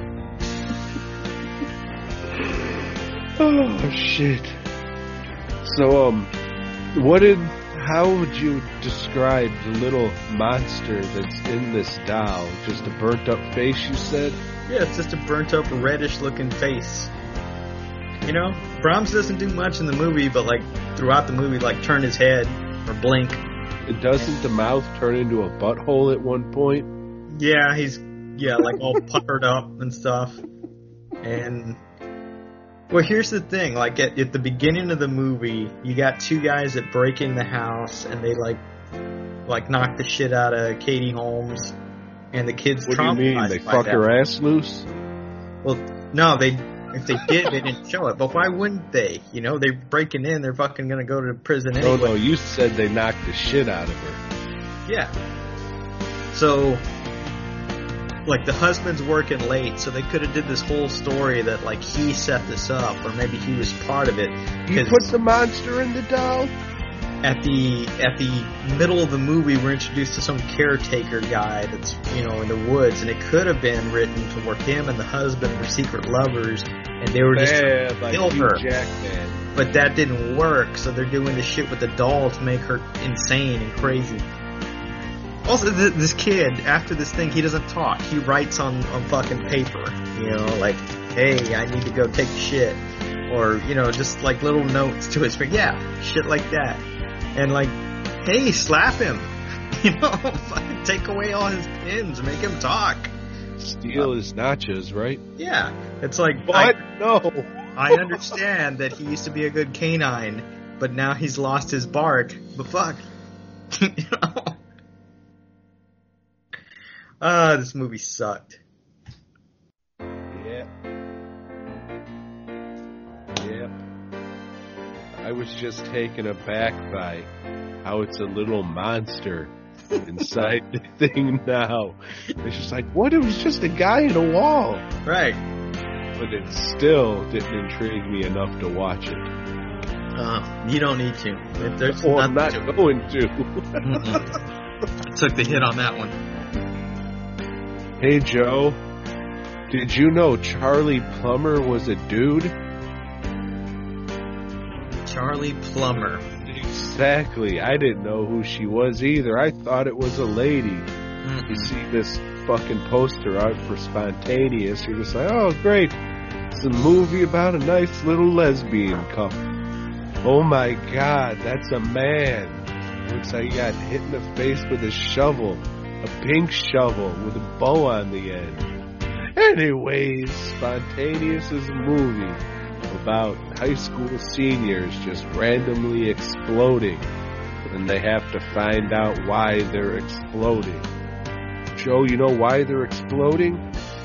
Oh shit. So um what did how would you describe the little monster that's in this doll? Just a burnt up face, you said? Yeah, it's just a burnt up reddish looking face. You know, Brahms doesn't do much in the movie, but like throughout the movie, like turn his head or blink. It doesn't the mouth turn into a butthole at one point? Yeah, he's, yeah, like all puckered up and stuff. And, well, here's the thing, like at, at the beginning of the movie, you got two guys that break in the house and they like, like knock the shit out of Katie Holmes, and the kid's What do you traumatized mean? They by fuck that. her ass loose? Well, no, they, if they did, they didn't show it. But why wouldn't they? You know, they're breaking in, they're fucking gonna go to prison anyway. No, no, you said they knocked the shit out of her. Yeah. So, like, the husband's working late, so they could have did this whole story that, like, he set this up, or maybe he was part of it. You 'cause put the monster in the doll? at the at the middle of the movie, we're introduced to some caretaker guy that's, you know, in the woods, and it could have been written to where him and the husband were secret lovers, and they were just Yeah, trying to like kill Hugh her. Jackman. But that didn't work, so they're doing this shit with the doll to make her insane and crazy. Also, th- this kid, after this thing, he doesn't talk. He writes on, on fucking paper, you know, like, hey, I need to go take a shit. Or, you know, just like little notes to his face. Yeah, shit like that. And like, hey, slap him. You know, fucking take away all his pins, make him talk. Steal his nachos, right? Yeah, it's like, What? I, No. I understand that he used to be a good canine, but now he's lost his bark. But fuck. You know? Ah, this movie sucked. Yeah. Yep. I was just taken aback by how it's a little monster inside the thing now. It's just like, what? It was just a guy in a wall. Right. But it still didn't intrigue me enough to watch it. Uh, you don't need to. If there's Or I'm not nothing to going to. I took the hit on that one. Hey, Joe. Did you know Charlie Plummer was a dude? Charlie Plummer. Exactly. I didn't know who she was either. I thought it was a lady. Mm-mm. You see this fucking poster out for Spontaneous, you're just like, oh, great. It's a movie about a nice little lesbian couple. Oh my god, that's a man. Looks like he got hit in the face with a shovel. A pink shovel with a bow on the end. Anyways, Spontaneous is a movie about high school seniors just randomly exploding, and they have to find out why they're exploding. Joe, you know why they're exploding?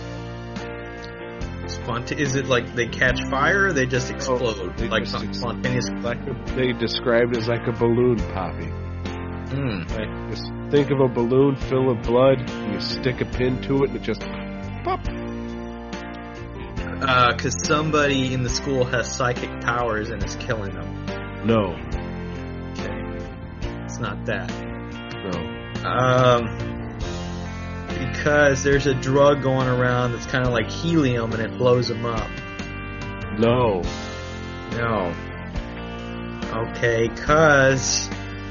Sponta- is it like they catch fire or they just explode? Oh, they like just some ex- spontaneous. Like a, they described it as like a balloon popping. Mm. Like, just think of a balloon full of blood, and you stick a pin to it, and it just pop. Uh, cause somebody in the school has psychic powers and is killing them. No, Okay. It's not that. no. Um, because there's a drug going around that's kind of like helium and it blows them up. No. No. Okay, cause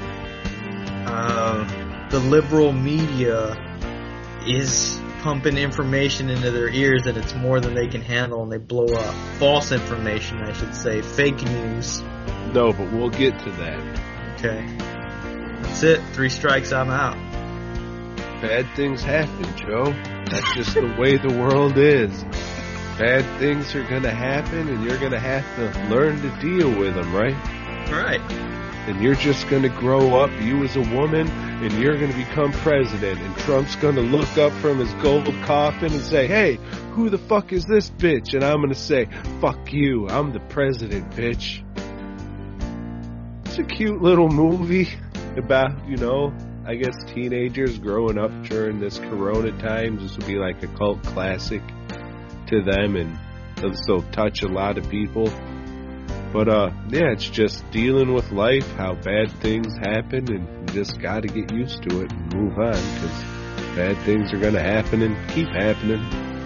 uh, the liberal media is pumping information into their ears and it's more than they can handle and they blow up. False information, I should say. Fake news. No, but we'll get to that. Okay. That's it. Three strikes, I'm out. Bad things happen, Joe. That's just the way the world is. Bad things are gonna happen, and you're gonna have to learn to deal with them, right? Right. And you're just gonna grow up, you as a woman, and you're gonna become president, and Trump's gonna look up from his gold coffin and say, hey, who the fuck is this bitch? And I'm gonna say, fuck you, I'm the president, bitch. It's a cute little movie about, you know, I guess teenagers growing up during this corona times. This would be like a cult classic to them, and this will touch a lot of people. But, uh, yeah, it's just dealing with life, how bad things happen, and you just gotta get used to it and move on, because bad things are gonna happen and keep happening.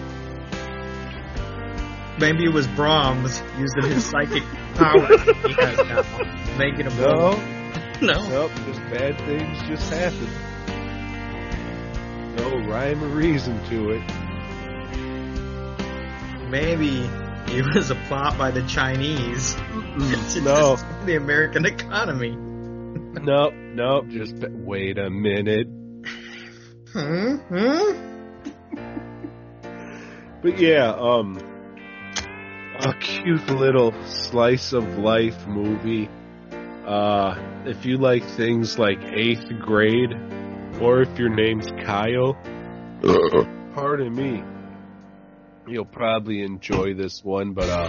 Maybe it was Brahms using his psychic power he has now, making him No, no. nope, just bad things just happen. No rhyme or reason to it. Maybe it was a plot by the Chinese to No. destroy the American economy. Nope, nope, just ba- wait a minute. Hmm? Hmm? But yeah, um, a cute little slice of life movie. Uh, if you like things like eighth grade, or if your name's Kyle, pardon me, you'll probably enjoy this one, but uh,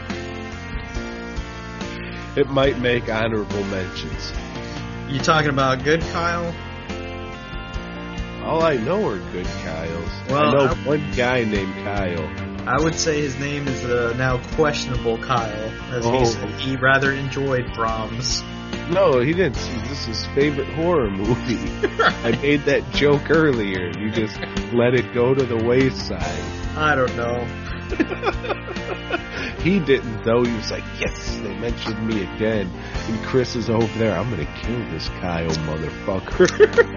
it might make honorable mentions. You talking about good Kyle? All I know are good Kyles. Well, I know I- one guy named Kyle. I would say his name is uh, now questionable Kyle, as Oh. he said he rather enjoyed Brahms. No, he didn't see. This is his favorite horror movie. I made that joke earlier. You just let it go to the wayside. I don't know. He didn't, though. He was like, yes, they mentioned me again. And Chris is over there. I'm going to kill this Kyle motherfucker.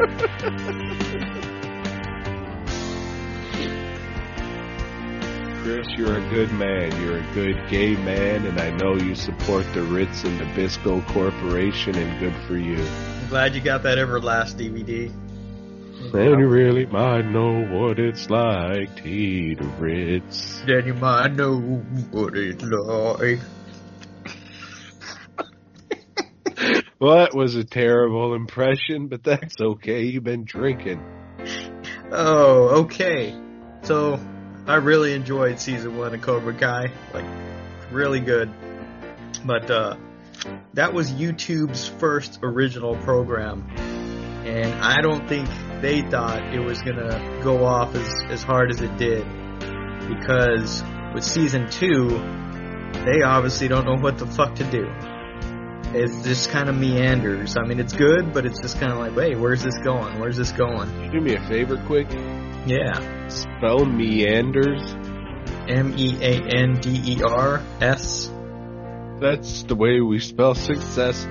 Chris, you're a good man. You're a good gay man, and I know you support the Ritz and Nabisco Corporation, and good for you. I'm glad you got that Everlast D V D. Then you really might know what it's like to eat a Ritz. Then you might know what it's like. Well, that was a terrible impression, but that's okay. You've been drinking. Oh, okay. So, I really enjoyed season one of Cobra Kai. Like, really good. But, uh, that was YouTube's first original program. And I don't think they thought it was gonna go off as, as hard as it did. Because with season two, they obviously don't know what the fuck to do. It's just kind of meanders. I mean, it's good, but it's just kind of like, hey, where's this going? Where's this going? Can you do me a favor quick? Yeah. Spell meanders. M E A N D E R S. That's the way we spell success.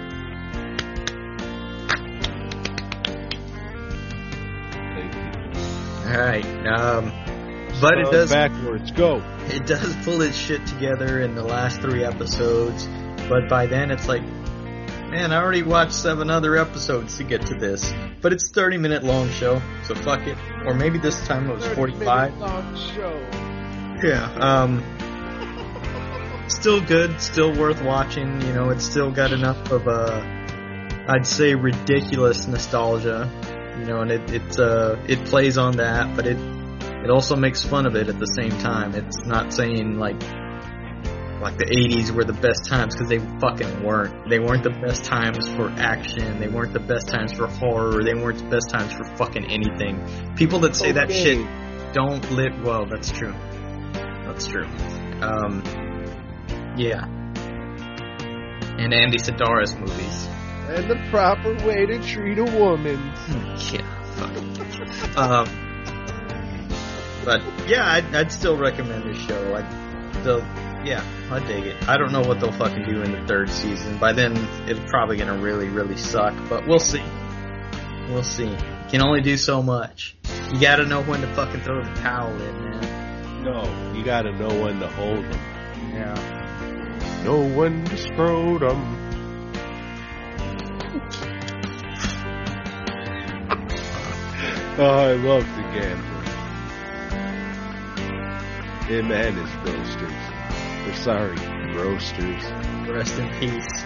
Alright, um, but Spell it does, backwards, go. it does pull its shit together in the last three episodes, but by then it's like, man, I already watched seven other episodes to get to this. But it's a thirty minute long show, so fuck it. Or maybe this time it was forty-five. thirty minute long show. Yeah, um, still good, still worth watching, you know, it's still got enough of a, I'd say ridiculous nostalgia, you know, and it, it, uh, it plays on that, but it, it also makes fun of it at the same time. It's not saying like, like the eighties were the best times, because they fucking weren't. They weren't the best times for action, they weren't the best times for horror, they weren't the best times for fucking anything. People that say okay. that shit don't live, well, that's true. That's true. Um, yeah. And Andy Sidaris movies. And the proper way to treat a woman. Yeah, fuck. um, but yeah, I'd, I'd still recommend this show. I'd still, yeah, I dig it. I don't know what they'll fucking do in the third season. By then, it's probably gonna really, really suck. But we'll see. We'll see. You can only do so much. You gotta know when to fucking throw the towel in, man. No, you gotta know when to hold them. Yeah. Know when to scrote them. Oh, I love the gambler. Him and his roasters. Or sorry, roasters. Rest in peace.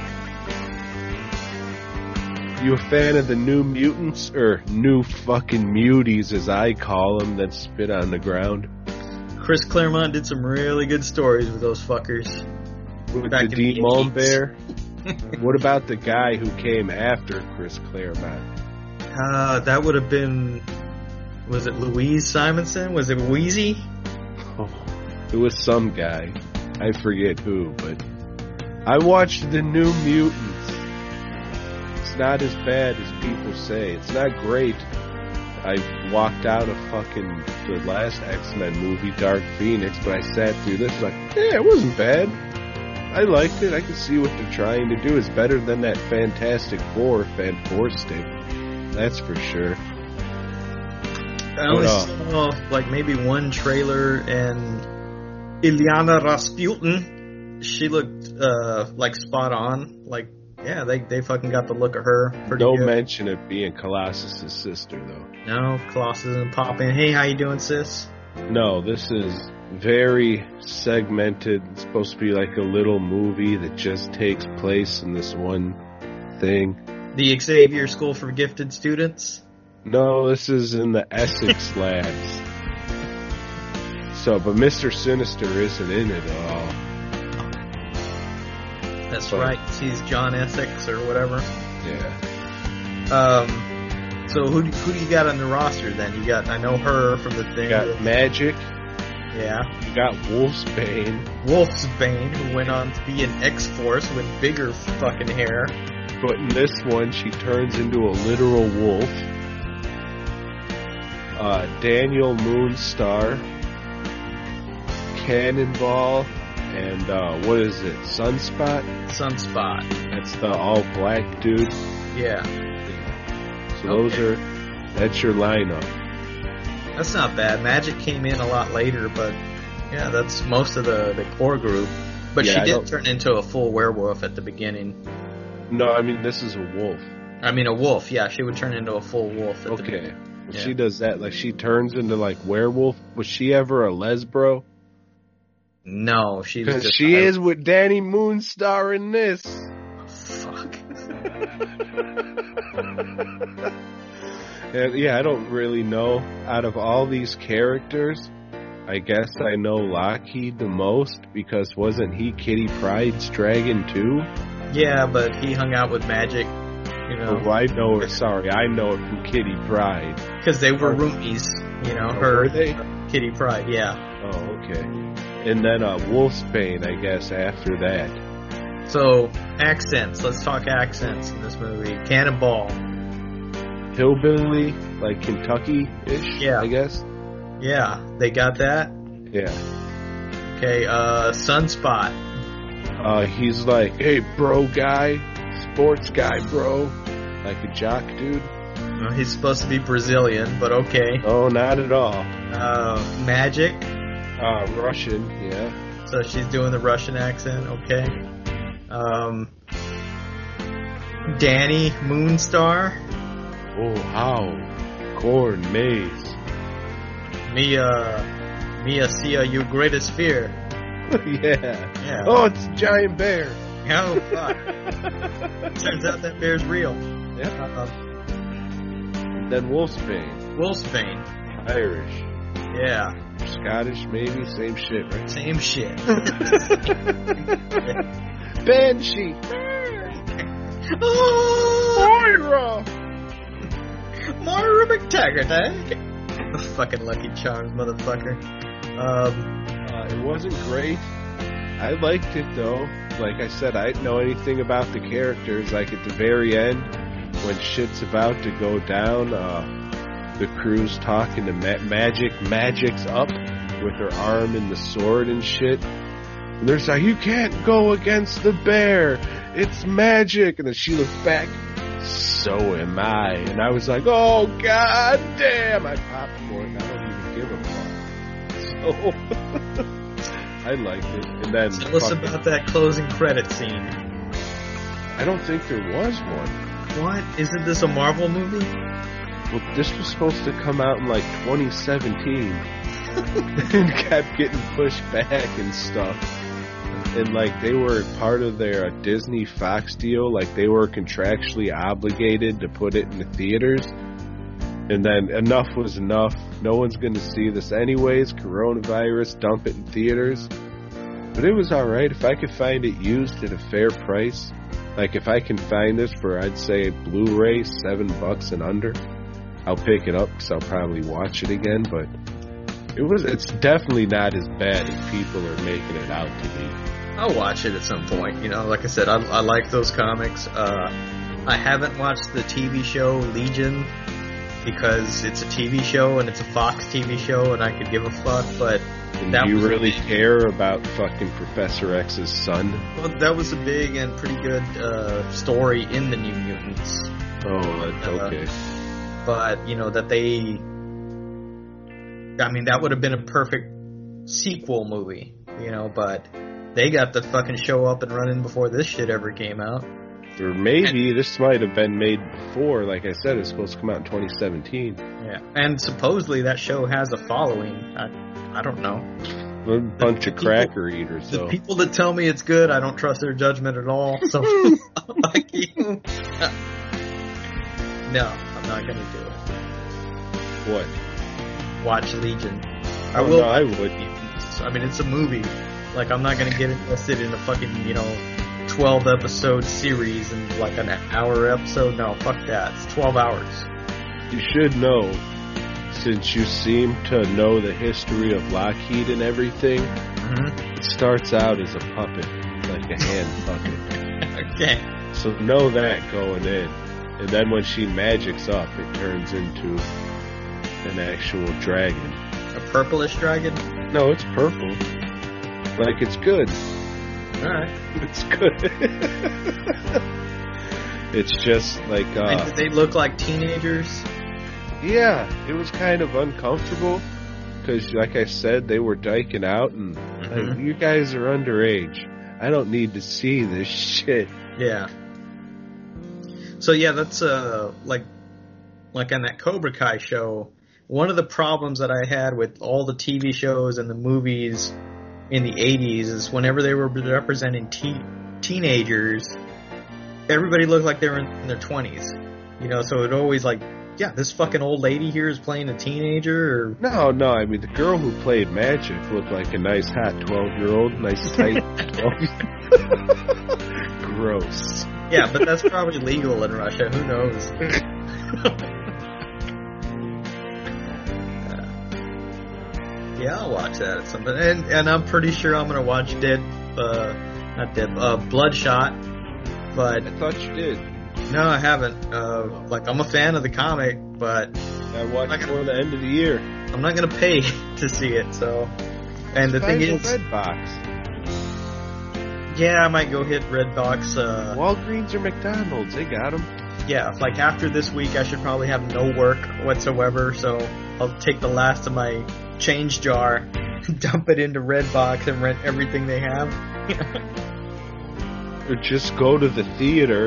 You a fan of the New Mutants? Or New fucking Muties, as I call them, that spit on the ground? Chris Claremont did some really good stories with those fuckers. With the Demon Bear? What about the guy who came after Chris Claremont? Uh, that would have been, was it Louise Simonson? Was it Wheezy? Oh, it was some guy. I forget who, but I watched the New Mutants. It's not as bad as people say. It's not great. I walked out of fucking the last X-Men movie, Dark Phoenix, but I sat through this like, yeah, it wasn't bad. I liked it. I could see what they're trying to do. It's better than that Fantastic Four, Fan Four stick. That's for sure. I only saw like maybe one trailer, and Ilyana Rasputin, she looked uh, like spot on. Like, yeah, they they fucking got the look of her. Pretty Don't good. mention it being Colossus' sister, though. No, Colossus isn't popping. Hey, how you doing, sis? No, this is very segmented. It's supposed to be like a little movie that just takes place in this one thing. The Xavier School for Gifted Students? No, this is in the Essex Labs. So, but Mister Sinister isn't in it at all. That's but, right. He's John Essex or whatever. Yeah. Um. So who do, who do you got on the roster then? You got, I know her from the thing. You got Magic. Yeah. You got Wolfsbane. Wolfsbane, who went on to be an X-Force with bigger fucking hair. But in this one, she turns into a literal wolf. Uh, Daniel Moonstar, Cannonball, and uh, what is it? Sunspot? Sunspot. That's the all-black dude. Yeah. So those Okay. are, that's your lineup. That's not bad. Magic came in a lot later, but yeah, that's most of the, the core group. But Yeah, I she did don't- turn into a full werewolf at the beginning. No, I mean, this is a wolf. I mean, a wolf, yeah, she would turn into a full wolf at the Okay. beginning. Well, Yeah. she does that, like, she turns into, like, werewolf. Was she ever a lesbro? No, she was Because just... she I- is with Danny Moonstar in this. Fuck. And, yeah, I don't really know. Out of all these characters, I guess I know Lockheed the most, because wasn't he Kitty Pryde's dragon too? Yeah, but he hung out with Magic, you know, Oh, I know her. Sorry, I know it from Kitty Pryde. because they were roomies, you know, Oh, her, were they? Kitty Pryde, yeah. Oh, okay. And then uh, Wolfsbane, I guess, after that. So, accents, let's talk accents in this movie. Cannonball, Hillbilly, like Kentucky-ish, Yeah. I guess. yeah, they got that. Yeah. Okay, uh, Sunspot, Uh, he's like, hey, bro guy, sports guy, bro. Like a jock dude. uh, he's supposed to be Brazilian, but okay. Oh, not at all. Uh, Magic, Uh, Russian, yeah. so she's doing the Russian accent, okay. Um, Danny Moonstar, Oh, how? Corn, maize. Mia, Mia Sia, you greatest fear. yeah. Yeah. Oh, it's a giant bear. Oh, fuck. Turns out that bear's real. Yeah. Uh, Then Wolfsbane. Wolfsbane. Irish. Yeah. Scottish, maybe? Same shit, right? Same shit. Banshee. oh, Moira. Moira McTaggart, eh? The fucking Lucky Charms, motherfucker. Um, Uh, it wasn't great. I liked it, though. Like I said, I didn't know anything about the characters. Like, at the very end, when shit's about to go down, uh, the crew's talking to Ma- Magic. Magic's up with her arm in the sword and shit. And they're like, you can't go against the bear. It's Magic. And then she looks back. So am I. And I was like, oh, god damn. I popped for it. I don't even give a fuck. So, I liked it. And then, tell us fucking- about that closing credit scene. I don't think there was one. What? Isn't this a Marvel movie? Well, this was supposed to come out in like twenty seventeen. And kept getting pushed back and stuff. And like they were part of their uh, Disney Fox deal, like they were contractually obligated to put it in the theaters. And then enough was enough. No one's going to see this anyways. Coronavirus, dump it in theaters. But it was alright. If I could find it used at a fair price, like if I can find this for, I'd say, Blu-ray, seven bucks and under, I'll pick it up because I'll probably watch it again. But it was, it's definitely not as bad as people are making it out to be. I'll watch it at some point. You know, like I said, I, I like those comics. Uh, I haven't watched the T V show Legion because it's a T V show and it's a Fox T V show and I could give a fuck, but And that do you was a really big- care about fucking Professor X's son? well, that was a big and pretty good uh, story in the New Mutants. Oh, that's Uh, okay. But, you know, that they... I mean, that would have been a perfect sequel movie, you know, but they got to fucking show up and running before this shit ever came out. Or maybe this might have been made before. Like I said, it's supposed to come out in twenty seventeen. Yeah. And supposedly that show has a following. I, I don't know. A bunch of people- cracker eaters, The though. people that tell me it's good, I don't trust their judgment at all. So, like, no, I'm not gonna do it. What? Watch Legion. I Oh, will. no, I would. I mean, it's a movie. Like, I'm not gonna get invested in a fucking, you know, twelve episode series and like an hour episode. No, fuck that. It's twelve hours. You should know since you seem to know the history of Lockheed and everything, Mm-hmm. it starts out as a puppet, like a hand puppet. Okay. So know that going in. And then when she magics up, it turns into an actual dragon. A purplish dragon? No, it's purple. Like, it's good. Alright. It's good. It's just like, uh... And did they look like teenagers? yeah, it was kind of uncomfortable. Because, like I said, they were dyking out, and like, Mhm. you guys are underage. I don't need to see this shit. Yeah. So yeah, that's uh like like on that Cobra Kai show, one of the problems that I had with all the T V shows and the movies in the eighties is whenever they were representing te- teenagers, everybody looked like they were in their twenties. You know, so it always like, yeah, this fucking old lady here is playing a teenager, or No, no, I mean, the girl who played Magic looked like a nice, hot twelve-year-old, nice, tight twelve. Gross. yeah, but that's probably legal in Russia. Who knows? Yeah, I'll watch that at some point. And, and I'm pretty sure I'm gonna watch Dead, uh, not Dead, uh, Bloodshot. But, I thought you did. no, I haven't. Uh, like, I'm a fan of the comic, but I watched I gotta- before the end of the year. I'm not gonna pay to see it, so. And the thing Find is, the Redbox. yeah, I might go hit Redbox, uh, Walgreens or McDonald's, they got them. yeah, like after this week I should probably have no work whatsoever, so I'll take the last of my change jar, dump it into Redbox, and rent everything they have. Or just go to the theater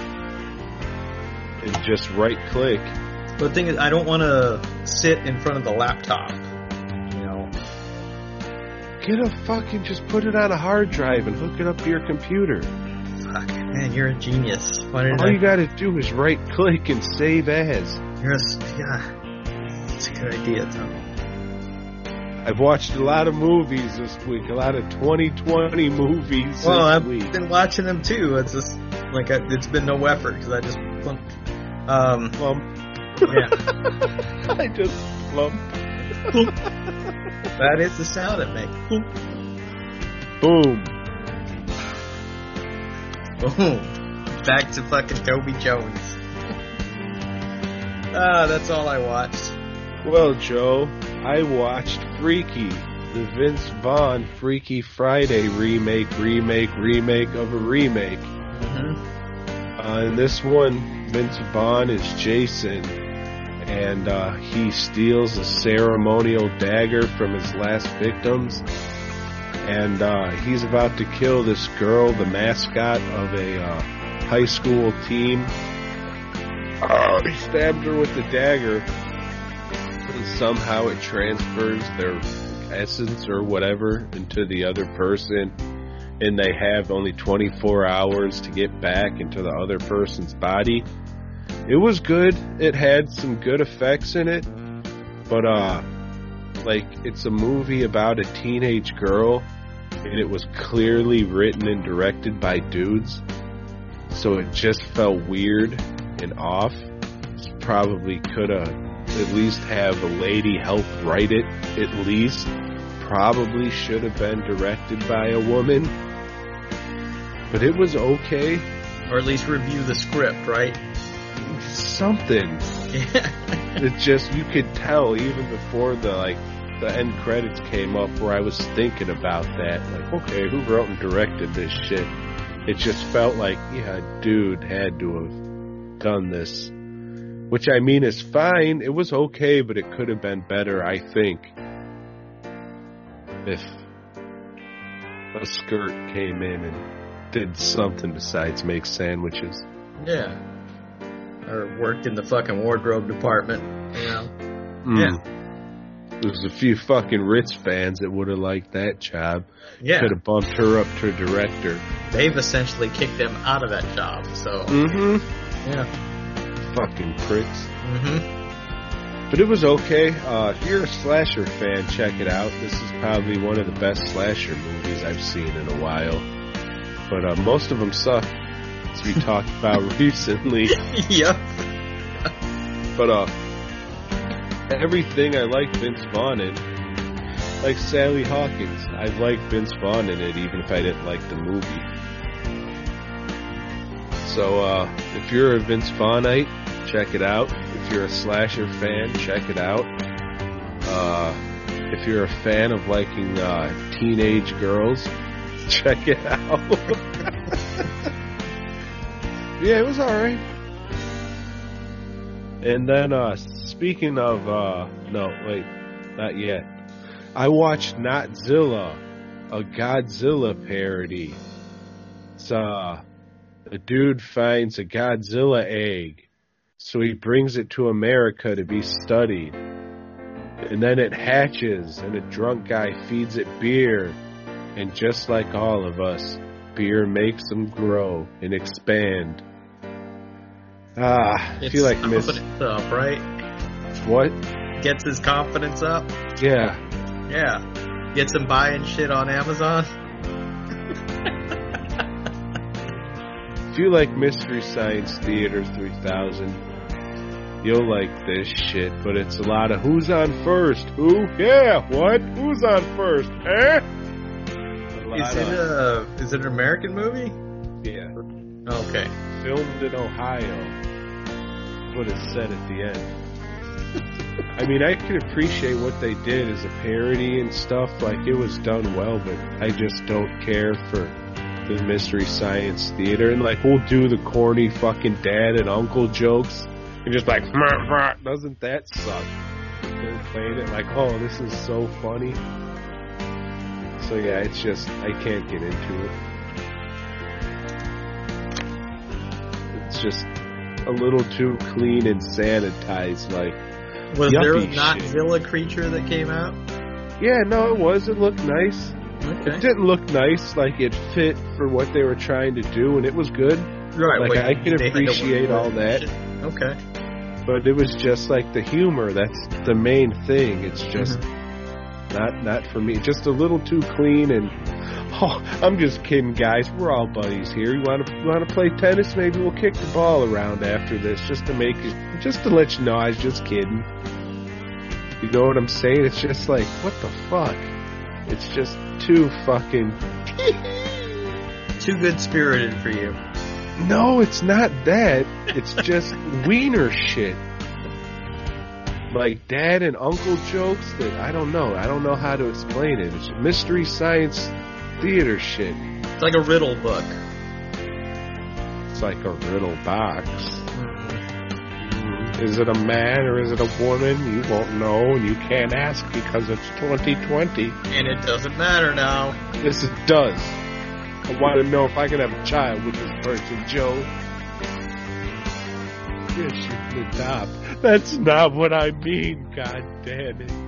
and just right click. But the thing is, I don't want to sit in front of the laptop, you know. Get a fucking, just put it on a hard drive and hook it up to your computer. Fuck, man, you're a genius. Why didn't All I? you gotta do is right click and save as. You're a, s- yeah, it's a good idea, Tom. I've watched a lot of movies this week, a lot of twenty twenty movies Well, this I've week. been watching them too. It's just like I, it's been no effort because I just plumped. Um, Plump. yeah, I just plump. that is the sound it makes. Boom. Boom. Back to fucking Toby Jones. Ah, that's all I watched. Well, Joe, I watched Freaky, the Vince Vaughn Freaky Friday remake, remake, remake of a remake. Mm-hmm. Uh, in this one, Vince Vaughn is Jason, and uh, he steals a ceremonial dagger from his last victims, and uh, he's about to kill this girl, the mascot of a uh, high school team. Uh, he stabbed her with the dagger, and somehow it transfers their essence or whatever into the other person, and they have only twenty-four hours to get back into the other person's body. It was good. It had some good effects in it, but uh, like, it's a movie about a teenage girl, and it was clearly written and directed by dudes, so it just felt weird and off. Probably could have at least have a lady help write it, at least. Probably should have been directed by a woman. But it was okay. Or at least review the script, right? Something. Yeah. It just, you could tell even before the, like, the end credits came up where I was thinking about that. Like, okay, who wrote and directed this shit? It just felt like, yeah, a dude had to have done this. Which, I mean, is fine. It was okay, but it could have been better, I think, if a skirt came in and did something besides make sandwiches. Yeah. Or worked in the fucking wardrobe department, you know? Mm. Yeah. There's a few fucking Ritz fans that would have liked that job. Yeah. Could have bumped her up to director. They've essentially kicked them out of that job, so. Mm-hmm. Yeah. Fucking pricks. Mm-hmm. But it was okay. Uh, if you're a slasher fan, check it out. This is probably one of the best slasher movies I've seen in a while. But uh, most of them suck, as we talked about recently. Yep. But uh, everything I like Vince Vaughn in. Like Sally Hawkins, I like Vince Vaughn in it, even if I didn't like the movie. So, uh, if you're a Vince Vaughnite, check it out. If you're a slasher fan, check it out. Uh, if you're a fan of liking uh, teenage girls, check it out. Yeah, it was alright. And then, uh, speaking of, uh, no, wait, not yet. I watched Notzilla, a Godzilla parody. It's, uh, a dude finds a Godzilla egg, so he brings it to America to be studied. And then it hatches, and a drunk guy feeds it beer. And just like all of us, beer makes them grow and expand. Ah, I It's feel like Miss... confidence up, right? What? Gets his confidence up. Yeah. Yeah. Gets him buying shit on Amazon. If you like Mystery Science Theater three thousand, you'll like this shit, but it's a lot of who's on first? Who? Yeah, what? Who's on first? Eh? Is it a is it an American movie? Yeah. Okay. Filmed in Ohio. What is said at the end. I mean, I can appreciate what they did as a parody and stuff. Like, it was done well, but I just don't care for the Mystery Science Theater. And, like, we'll do the corny fucking dad and uncle jokes. And just like, meh, meh. Doesn't that suck? They're playing it like, oh, this is so funny. So, yeah, it's just, I can't get into it. It's just a little too clean and sanitized, like, Was there a yuppie Godzilla creature that came out? yeah, no, it was. It looked nice. Okay. It didn't look nice, like it fit for what they were trying to do, and it was good. Right. Like, wait, I can they had to appreciate work all that. shit? Okay. But it was just like the humor. That's the main thing. It's just Mm-hmm. not not for me. Just a little too clean. And oh, I'm just kidding, guys. We're all buddies here. You want to want to play tennis? Maybe we'll kick the ball around after this, just to make you, just to let you know I was just kidding. You know what I'm saying? It's just like, what the fuck? It's just too fucking... Too good spirited for you. No, it's not that. It's just wiener shit. Like dad and uncle jokes that I don't know. I don't know how to explain it. It's Mystery Science Theater shit. It's like a riddle book. It's like a riddle box. Is it a man or is it a woman? You won't know, and you can't ask because it's twenty twenty. And it doesn't matter now. Yes, it does. I want to know if I can have a child with this person, Joe. Yes, you can adopt. That's not what I mean, god damn it.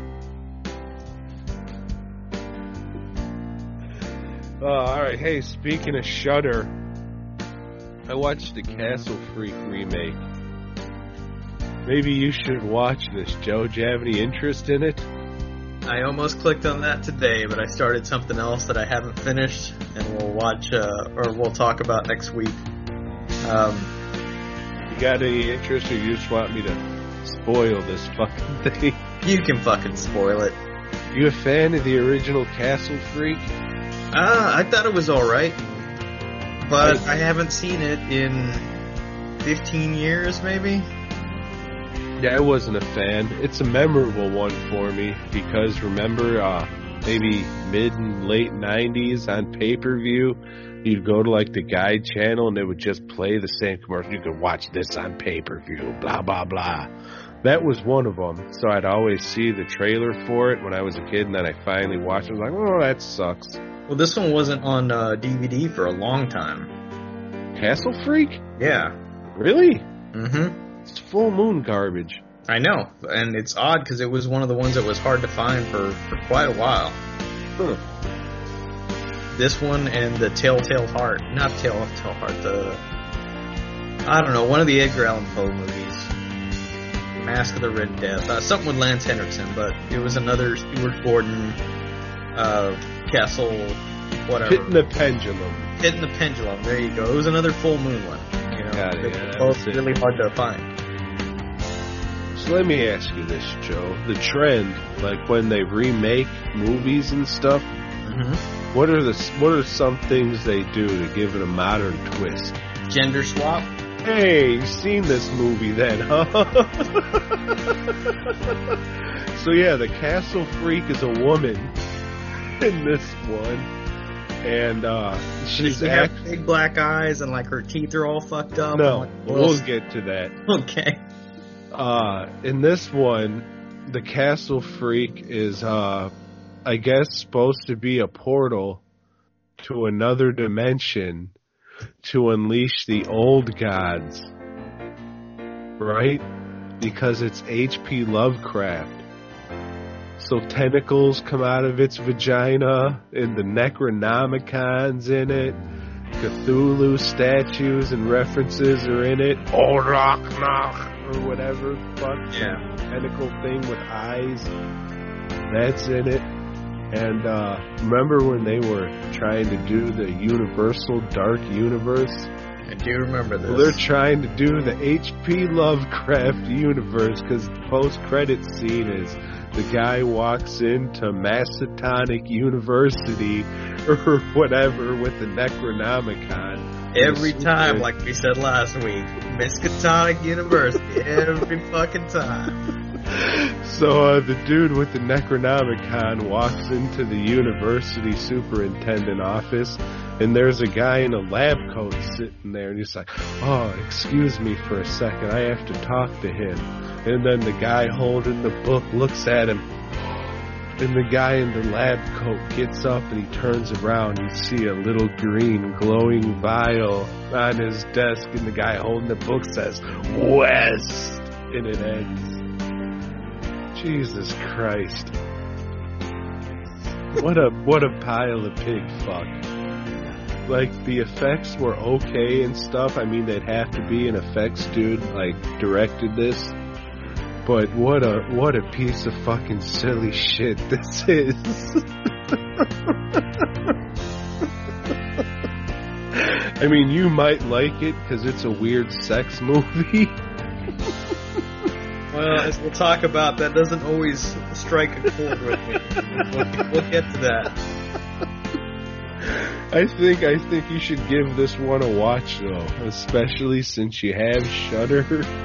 Uh, alright, hey, speaking of Shudder, I watched the Castle Freak remake. Maybe you should watch this, Joe. Do you have any interest in it? I almost clicked on that today, but I started something else that I haven't finished, and we'll watch, uh, or we'll talk about next week. Um, You got any interest, or you just want me to spoil this fucking thing? you can fucking spoil it. You a fan of the original Castle Freak? Ah, I thought it was alright, but I- I haven't seen it in fifteen years, maybe? Yeah, I wasn't a fan. It's a memorable one for me because remember, uh, maybe mid and late nineties on pay-per-view, you'd go to like the guide channel and they would just play the same commercial. You could watch this on pay-per-view, blah, blah, blah. That was one of them. So I'd always see the trailer for it when I was a kid, and then I finally watched it. I was like, oh, that sucks. Well, this one wasn't on uh, D V D for a long time. Castle Freak? Yeah. Really? Mm-hmm. It's full moon garbage. I know, and it's odd because it was one of the ones that was hard to find for, for quite a while. Huh. This one and the Telltale Heart. Not Telltale Heart, the... I don't know, one of the Edgar Allan Poe movies. Mask of the Red Death. Uh, something with Lance Henriksen, but it was another Stuart Gordon, uh, Castle, whatever. Hitting the pendulum. Hitting the Pendulum, there you go. It was another full moon one. You know, Got it, they yeah, were that both was it. really hard to find. So So let me ask you this, Joe. The trend, like when they remake movies and stuff, Mm-hmm. what are the what are some things they do to give it a modern twist? Gender swap. Hey, you've seen this movie then, huh? So yeah, the Castle Freak is a woman in this one, and uh, she's Does she have act- big black eyes and like her teeth are all fucked up? no. And, like, We'll get to that. Okay. Uh, in this one, the Castle Freak is, uh, I guess, supposed to be a portal to another dimension to unleash the old gods, right? Because it's H P Lovecraft. So tentacles come out of its vagina, and the Necronomicon's in it. Cthulhu statues and references are in it. Oraknach, or whatever fuck. Yeah. Tentacle thing with eyes. That's in it. And uh, remember when they were trying to do the Universal Dark Universe? I do remember this. Well, they're trying to do the H P Lovecraft universe because the post-credit scene is the guy walks into Masatonic University or whatever with the Necronomicon. Every time, like we said last week, Miskatonic University, every fucking time. So uh, the dude with the Necronomicon walks into the university superintendent office, and there's a guy in a lab coat sitting there, and he's like, "Oh, excuse me for a second, I have to talk to him." And then the guy holding the book looks at him, and the guy in the lab coat gets up and he turns around and you see a little green glowing vial on his desk, and the guy holding the book says, "West," and it ends. Jesus Christ. What a what a pile of pig fuck. Like, the effects were okay and stuff. I mean, they'd have to be an effects dude, like, directed this. But what a what a piece of fucking silly shit this is. I mean, you might like it because it's a weird sex movie. Well, as we'll talk about, that doesn't always strike a chord with me. We'll, we'll get to that. I think I think you should give this one a watch, though, especially since you have Shudder.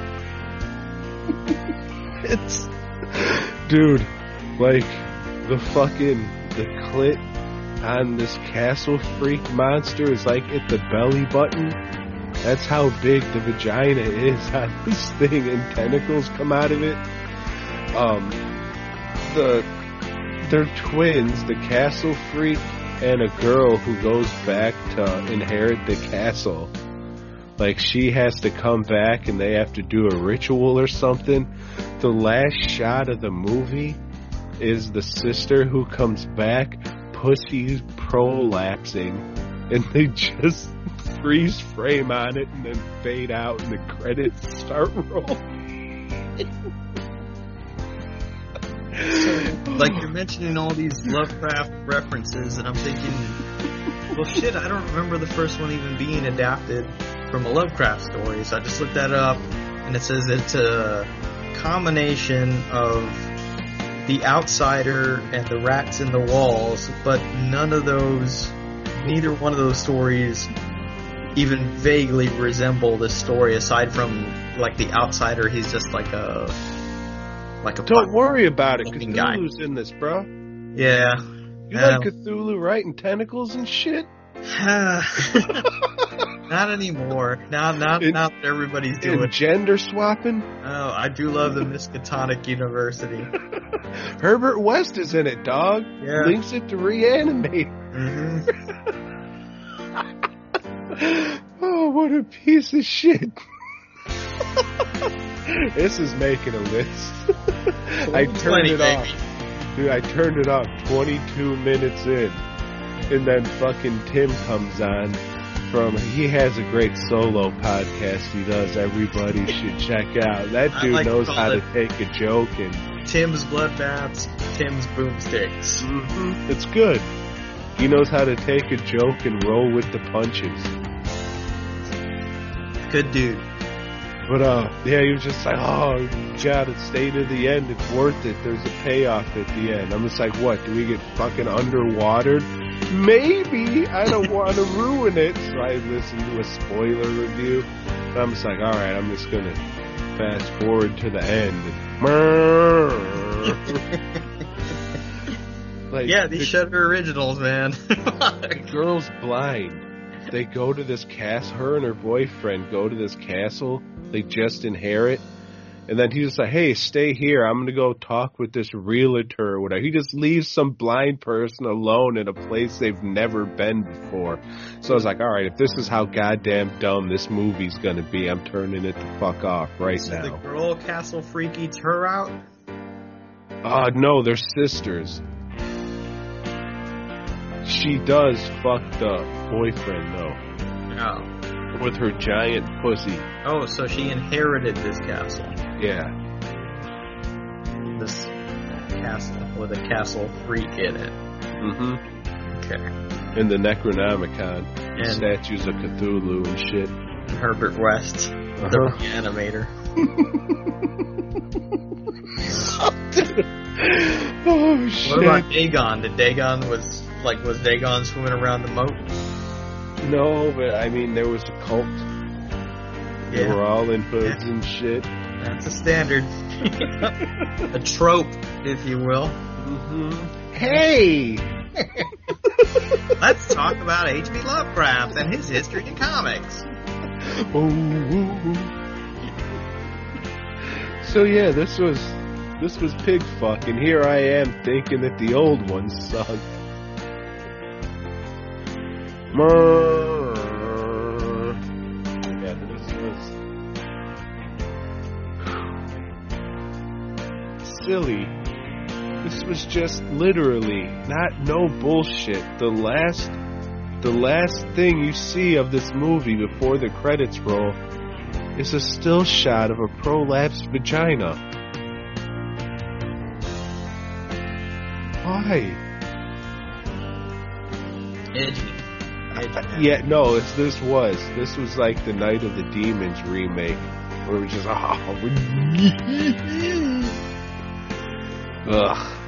It's, dude, like the fucking the clit on this Castle Freak monster is like at the belly button. That's how big the vagina is on this thing, and tentacles come out of it. Um, the they're twins, the Castle Freak and a girl who goes back to inherit the castle. Like, she has to come back and they have to do a ritual or something. The last shot of the movie is the sister who comes back, pussy prolapsing, and they just freeze frame on it and then fade out and the credits start rolling. So, like, you're mentioning all these Lovecraft references, and I'm thinking, well, shit, I don't remember the first one even being adapted from a Lovecraft story. So I just looked that up, and it says it's a combination of The Outsider and The Rats in the Walls, but none of those, neither one of those stories even vaguely resemble this story, aside from, like, The Outsider, he's just like a like a Don't worry about it, fucking Cthulhu's in this, bro. Yeah. You Um, like Cthulhu, right? And tentacles and shit? Not anymore. Now, now, It- now that everybody's doing. And gender swapping? Oh, I do love the Miskatonic University. Herbert West is in it, dog. Yeah. Links it to Reanimate. Mm-hmm. Oh, what a piece of shit. This is making a list. I turned Plenty, it baby. off. Dude, I turned it off twenty-two minutes in. And then fucking Tim comes on from, he has a great solo podcast he does. Everybody should check out. That I dude like to knows call how it- to take a joke and Tim's Bloodbaths, Tim's Boomsticks. mm-hmm. It's good. He knows how to take a joke and roll with the punches. Good dude. But, uh, yeah, he was just like, oh, John, stay to the end. It's worth it. There's a payoff at the end. I'm just like, what? Do we get fucking underwatered? Maybe. I don't want to ruin it. So I listened to a spoiler review. And I'm just like, all right, I'm just going to fast forward to the end. Like, yeah, these the, Shudder originals, man. The girl's blind. They go to this castle. Her and her boyfriend go to this castle. They just inherit. And then he's just like, hey, stay here. I'm going to go talk with this realtor or whatever. He just leaves some blind person alone in a place they've never been before. So I was like, all right, if this is how goddamn dumb this movie's going to be, I'm turning it the fuck off right so now. The girl castle freak eats her out? Uh, no, they're sisters. She does fuck the boyfriend, though. Oh. With her giant pussy. Oh, so she inherited this castle. Yeah. This castle with a castle freak in it. Mm-hmm. Okay. And the Necronomicon. And statues of Cthulhu and shit. Herbert West, Uh-huh. the reanimator. Oh, shit. What about Dagon? Did Dagon was, like, was Dagon swimming around the moat? No, but I mean, there was a cult. They Yeah. were all in hoods Yeah. and shit. That's a standard. A trope, if you will. Mm-hmm. Hey! Let's talk about H P Lovecraft and his history in comics. Ooh, ooh, ooh. So yeah, this was this was pig fuck, and here I am thinking that the old ones suck. Yeah, this was silly. This was just literally not no bullshit. The last the last thing you see of this movie before the credits roll is a still shot of a prolapsed vagina. Why? Edgy. Edgy. Yeah, no, it's this was. This was like the Night of the Demons remake. Where it was just, oh, ugh.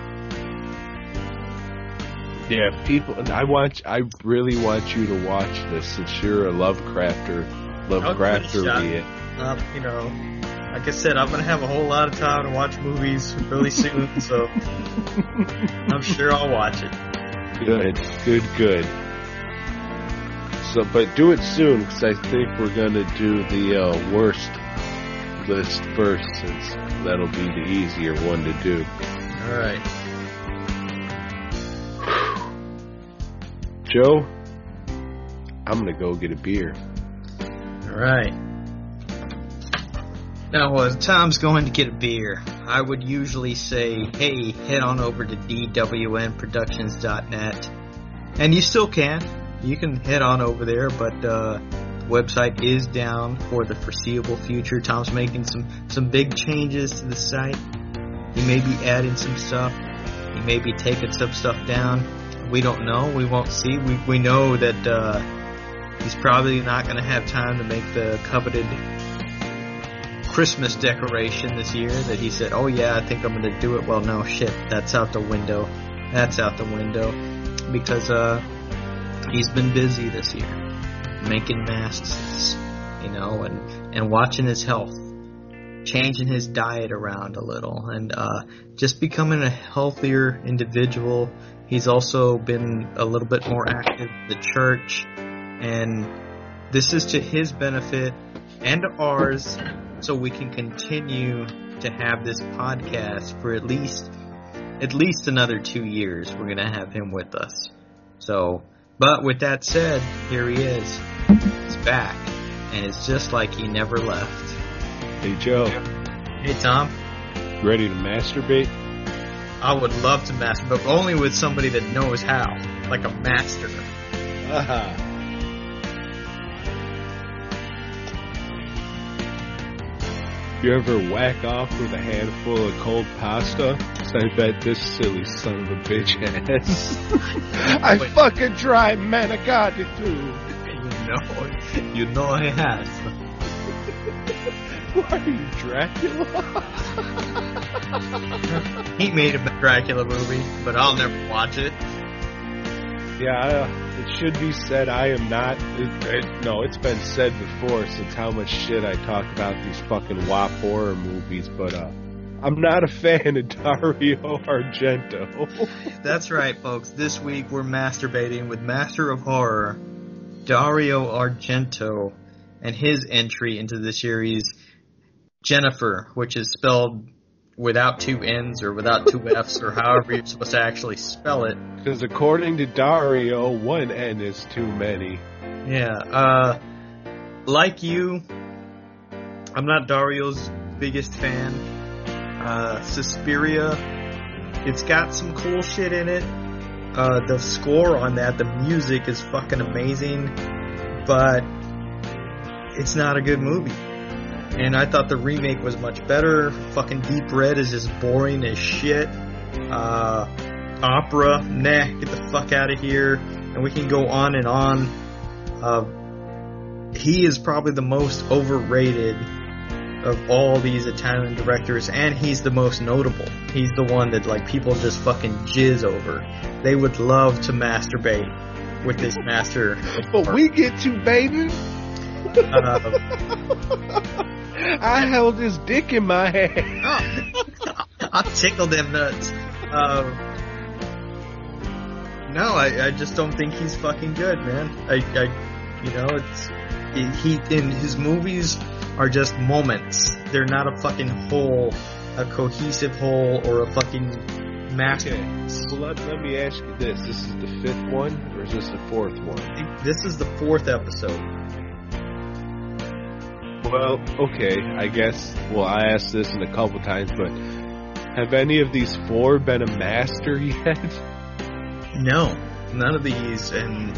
Yeah, people, I want, I really want you to watch this since you're a Lovecrafter, Lovecrafter idiot. Um, you know, like I said, I'm gonna have a whole lot of time to watch movies really soon, so I'm sure I'll watch it. Good, good, good. So, but do it soon, because I think we're gonna do the uh, worst list first, since that'll be the easier one to do. All right. Joe, I'm gonna go get a beer. All right. Now, uh, Tom's going to get a beer. I would usually say, hey, head on over to D W N productions dot net. And you still can. You can head on over there, but uh, the website is down for the foreseeable future. Tom's making some, some big changes to the site. He may be adding some stuff. He may be taking some stuff down. We don't know. We won't see. We we know that uh, he's probably not going to have time to make the coveted Christmas decoration this year that he said, oh yeah, I think I'm going to do it. Well, no, shit, that's out the window. That's out the window. Because uh, he's been busy this year. Making masks, you know, and, and watching his health. Changing his diet around a little. And uh, just becoming a healthier individual. He's also been a little bit more active in the church. And this is to his benefit and to ours, so we can continue to have this podcast for at least at least another two years. We're going to have him with us. So, but with that said, here he is. He's back. And it's just like he never left. Hey Joe. Hey Tom. Ready to masturbate? I would love to masturbate, but only with somebody that knows how. Like a master. Aha. You ever whack off with a handful of cold pasta? So I bet this silly son of a bitch has. I Wait. fucking tried manicotti too. You know, you know he has. Why are you, Dracula? He made a Dracula movie, but I'll never watch it. Yeah, uh, it should be said I am not. It, it, no, it's been said before since how much shit I talk about these fucking W A P horror movies, but uh, I'm not a fan of Dario Argento. That's right, folks. This week we're masturbating with Master of Horror, Dario Argento, and his entry into the series, Jennifer, which is spelled without two N's or without two F's or however you're supposed to actually spell it. Because according to Dario, one N is too many. Yeah, uh, like you, I'm not Dario's biggest fan. Uh, Suspiria, it's got some cool shit in it. Uh, the score on that, the music is fucking amazing, but it's not a good movie. And I thought the remake was much better. Fucking Deep Red is just boring as shit. Uh, Opera, nah, get the fuck out of here. And we can go on and on. Uh, he is probably the most overrated of all these Italian directors, and he's the most notable. He's the one that, like, people just fucking jizz over. They would love to masturbate with this master. But we get to, baby. Uh, I held his dick in my hand. Oh, I'll tickle them nuts. Uh, no, I, I just don't think he's fucking good, man. I, I you know, it's he in his movies are just moments. They're not a fucking whole, a cohesive whole, or a fucking masterpiece. Okay. Well, let, let me ask you this: this is the fifth one, or is this the fourth one? I think this is the fourth episode. Well, okay, I guess, well, I asked this in a couple times, but have any of these four been a master yet? No, none of these, and,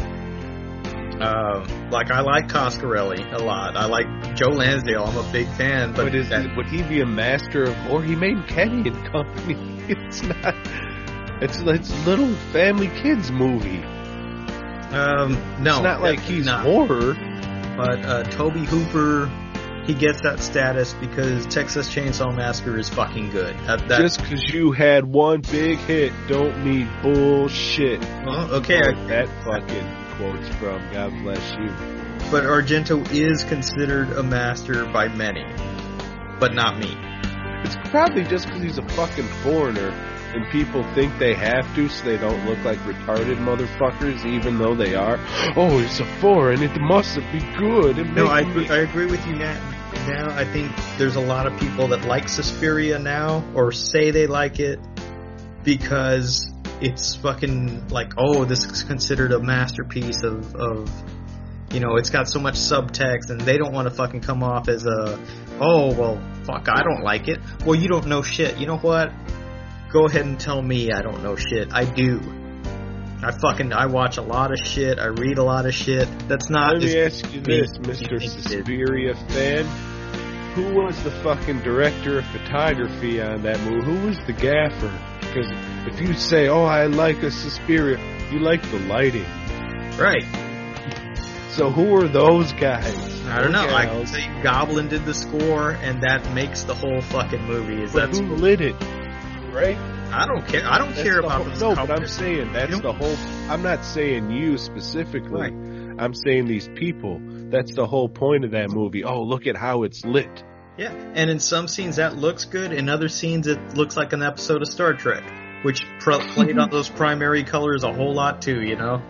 uh, like, I like Coscarelli a lot. I like Joe Lansdale, I'm a big fan, but... but is, that, would he be a master of horror? He made Kenny and Company. It's not, it's, it's little family kids movie. Um, no. It's not like he's not. horror. But, uh, Toby Hooper... He gets that status because Texas Chainsaw Massacre is fucking good. That, that, Just because you had one big hit don't mean bullshit. Well, okay. Oh, I, that fucking quote's from God Bless You. But Argento is considered a master by many, but not me. It's probably just because he's a fucking foreigner and people think they have to so they don't look like retarded motherfuckers even though they are. Oh, it's a foreign, it must be good. It no, I, me- I agree with you, Matt. Now I think there's a lot of people that like Suspiria now, or say they like it, because it's fucking like, oh, this is considered a masterpiece of, of you know, it's got so much subtext, and they don't want to fucking come off as a, oh, well, fuck, I don't like it. Well, you don't know shit. You know what? Go ahead and tell me I don't know shit. I do. I fucking, I watch a lot of shit. I read a lot of shit. That's not... Let me ask you this, Mister Suspiria fan. Who was the fucking director of photography on that movie? Who was the gaffer? Because if you say, oh, I like a Suspiria, you like the lighting. Right. So who are those guys? I don't know. I can say Goblin did the score, and that makes the whole fucking movie. Is but that who lit it? Right? I don't care. I don't That's care about whole, those No, colors. but I'm saying that's You know? the whole... I'm not saying you specifically. Right. I'm saying these people. That's the whole point of that movie. Oh, look at how it's lit. Yeah, and in some scenes that looks good. In other scenes it looks like an episode of Star Trek, which pro- played on those primary colors a whole lot too, you know?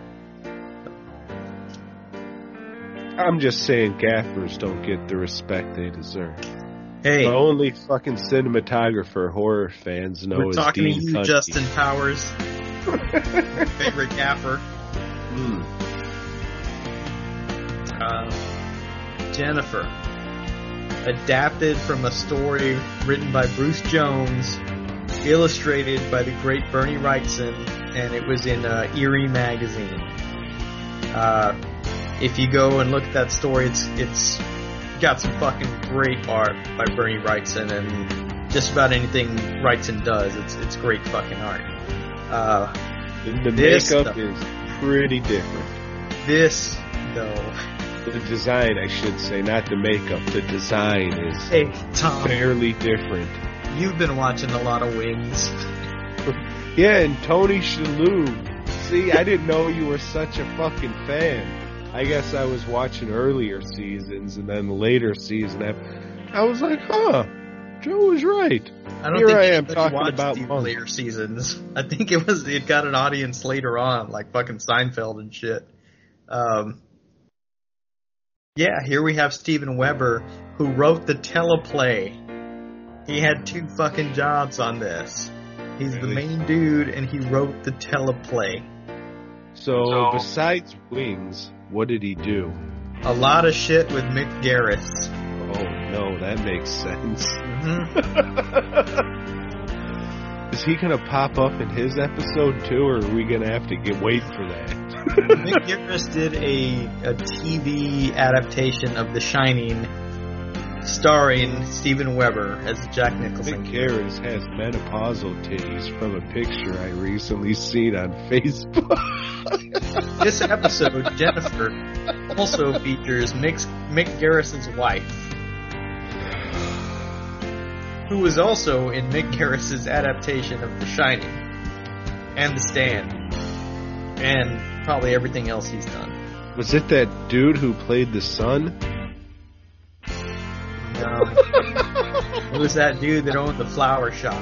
I'm just saying gaffers don't get the respect they deserve. Hey, The only fucking cinematographer horror fans know we're is talking Dean to you, Cunty. Justin Powers, favorite gaffer. Mm. Uh, Jennifer, adapted from a story written by Bruce Jones, illustrated by the great Bernie Wrightson, and it was in uh, Eerie magazine. Uh, if you go and look at that story, it's it's got some fucking great art by Bernie Wrightson, and just about anything Wrightson does, it's it's great fucking art. Uh, And the This makeup stuff. is pretty different. This, though, The design, I should say, not the makeup. The design is Hey, Tom, fairly different. you've been watching a lot of Wings. Yeah, and Tony Shalhoub. See, I didn't know you were such a fucking fan. I guess I was watching earlier seasons and then later season. I was like, huh, Joe was right. I don't Here think I am anybody talking watched about the monks. later seasons. I think it was it got an audience later on, like fucking Seinfeld and shit. Um, yeah, here we have Steven Weber, who wrote the teleplay. He had two fucking jobs on this. He's the main dude, and he wrote the teleplay. So, So- besides Wings, what did he do? A lot of shit with Mick Garris. Oh, no, that makes sense. Mm-hmm. Is he gonna pop up in his episode too, or are we gonna have to get wait for that? Mick Garris did a, a T V adaptation of The Shining, starring Steven Weber as Jack Nicholson. Mick Garris has menopausal titties from a picture I recently seen on Facebook. This episode, Jennifer, also features Mick, Mick Garris's wife, who was also in Mick Garris's adaptation of The Shining and The Stand, and probably everything else he's done. Was it that dude who played the son? No. It was that dude that owned the flower shop.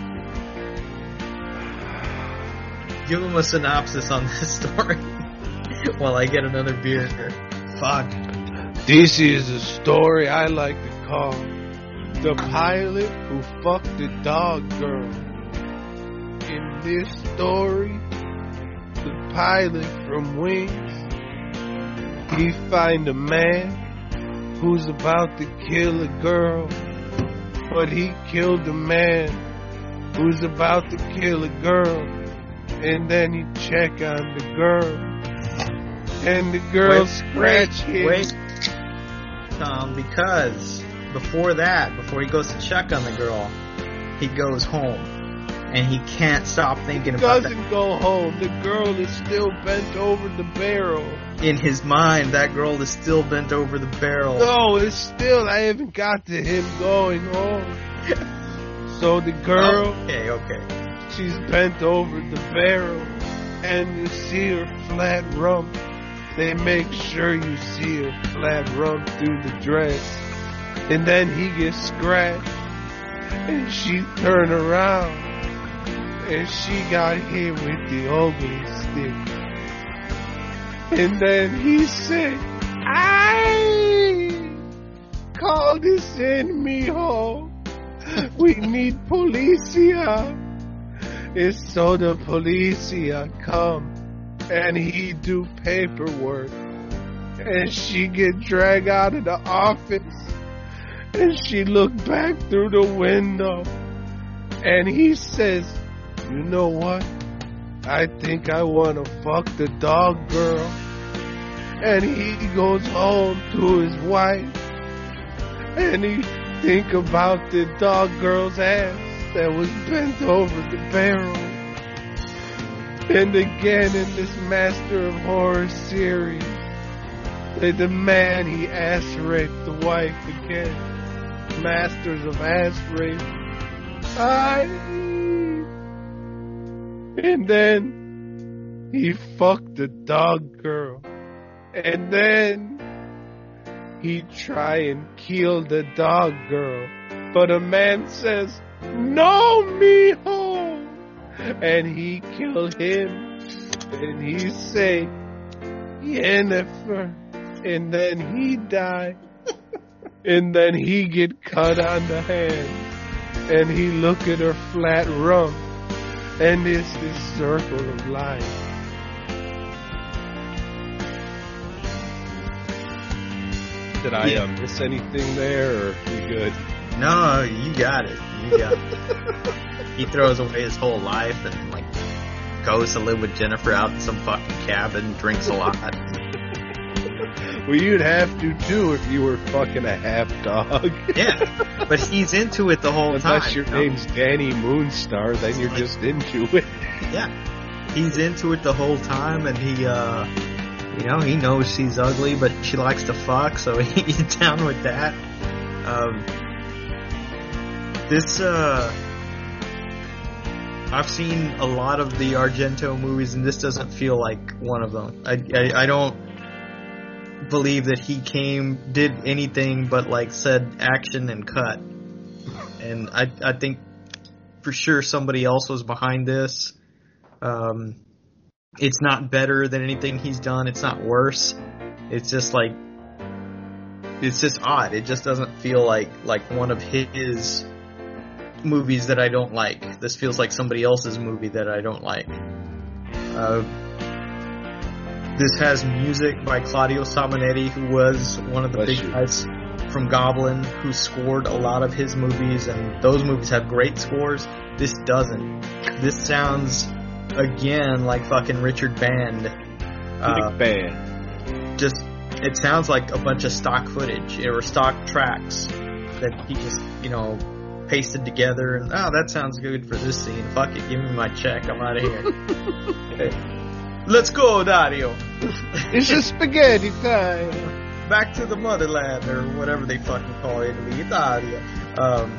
Give him a synopsis on this story while I get another beer. Fuck. This is a story I like to call The Pilot Who Fucked the Dog Girl. In this story, the pilot from Wings, he find a man who's about to kill a girl, but he killed a man who's about to kill a girl, and then he check on the girl, and the girl Wait, scratch him. Wait, Tom, because before that, before he goes to check on the girl, he goes home. And he can't stop thinking about that. Doesn't go home. The girl is still bent over the barrel. In his mind, that girl is still bent over the barrel. No, it's still, I haven't got to him going home. So the girl, Oh, okay, okay. she's bent over the barrel, and you see her flat rump. They make sure you see her flat rump through the dress. And then he gets scratched, and she turn around, and she got hit with the ugly stick. And then he said, I call this in, mijo. We need policia. And so the policia come, and he do paperwork. And she get dragged out of the office. And she look back through the window. And he says, you know what? I think I want to fuck the dog girl. And he goes home to his wife. And he think about the dog girl's ass that was bent over the barrel. And again in this Master of Horror series, that the man, he ass raped the wife again. Masters of ass rape. I... And then he fucked the dog girl. And then he try and kill the dog girl. But a man says, no, mijo. And he kill him. And he say, Jennifer. And then he die. And then he get cut on the hand. And he look at her flat rump. And it's this circle of life. Did I Yeah. um, miss anything there, or we good? No, you got it. You got it. He throws away his whole life and, like, goes to live with Jennifer out in some fucking cabin, drinks a lot. Well, you'd have to too if you were fucking a half dog. Yeah, but he's into it the whole time. Unless your you know? name's Danny Moonstar, then you're just into it. Yeah, he's into it the whole time, and he uh, You know, he knows she's ugly, but she likes to fuck, so he's down with that. Um, this, uh, I've seen a lot of the Argento movies, and this doesn't feel like one of them. I, I, I don't believe that he came, did anything but, like, said action and cut. And I, I think for sure somebody else was behind this. Um, it's not better than anything he's done. It's not worse. It's just like, it's just odd. It just doesn't feel like, like one of his movies that I don't like. This feels like somebody else's movie that I don't like. Uh, this has music by Claudio Simonetti, who was one of the Bless big you. guys from Goblin, who scored a lot of his movies, and those movies have great scores. This doesn't. This sounds, again, like fucking Richard Band. Uh, Big band. just, it sounds like a bunch of stock footage, or stock tracks that he just, you know, pasted together, and, oh, that sounds good for this scene. Fuck it, give me my check, I'm out of here. Hey, let's go, Dario. It's just spaghetti time. Back to the motherland, or whatever they fucking call Italy, Italia. Um,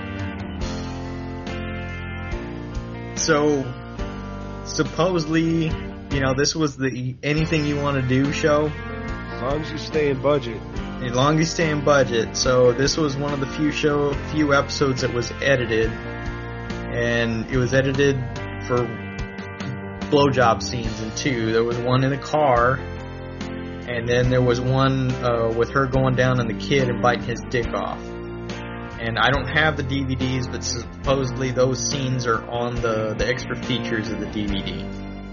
so, supposedly, you know, this was the Anything You Want to Do show. As long as you stay in budget. As long as you stay in budget. So this was one of the few show, few episodes that was edited, and it was edited for blowjob scenes in two. There was one in a car, and then there was one uh, with her going down on the kid and biting his dick off. And I don't have the D V Ds, but supposedly those scenes are on the, the extra features of the D V D.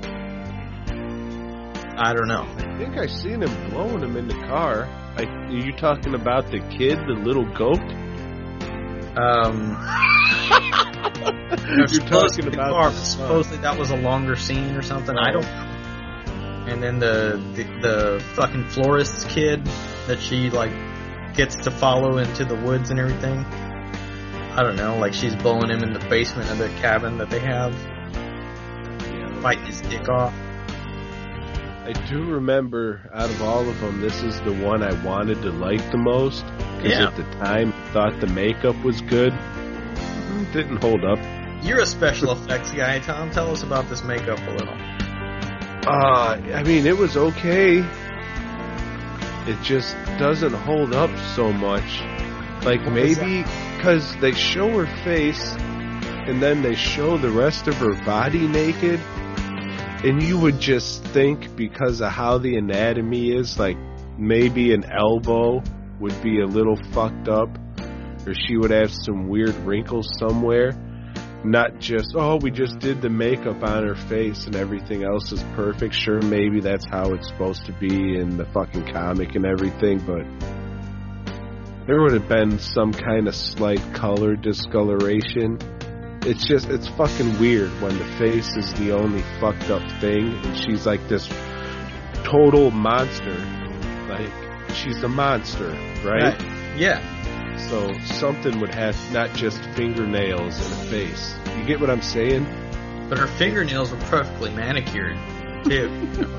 I don't know. I think I seen him blowing him in the car. Like, are you talking about the kid, the little goat? Um, You're supposedly talking the about car, the son. supposedly that was a longer scene or something. I don't know. And then the, the the fucking florist's kid that she like gets to follow into the woods and everything. I don't know, like she's blowing him in the basement of the cabin that they have, biting his dick off. I do remember, out of all of them, this is the one I wanted to like the most. Because Yeah. at the time, I thought the makeup was good. It didn't hold up. You're a special effects guy, Tom. Tell us about this makeup a little. Uh, I mean, it was okay. It just doesn't hold up so much. Like, What was maybe because they show her face, and then they show the rest of her body naked, and you would just think, because of how the anatomy is, like, maybe an elbow would be a little fucked up, or she would have some weird wrinkles somewhere. Not just, oh, we just did the makeup on her face and everything else is perfect. Sure, maybe that's how it's supposed to be in the fucking comic and everything, but there would have been some kind of slight color discoloration. It's just, it's fucking weird when the face is the only fucked up thing and she's like this total monster. Like, she's a monster, right? Right. Yeah. So something would have not just fingernails and a face. You get what I'm saying? But her fingernails were perfectly manicured, too.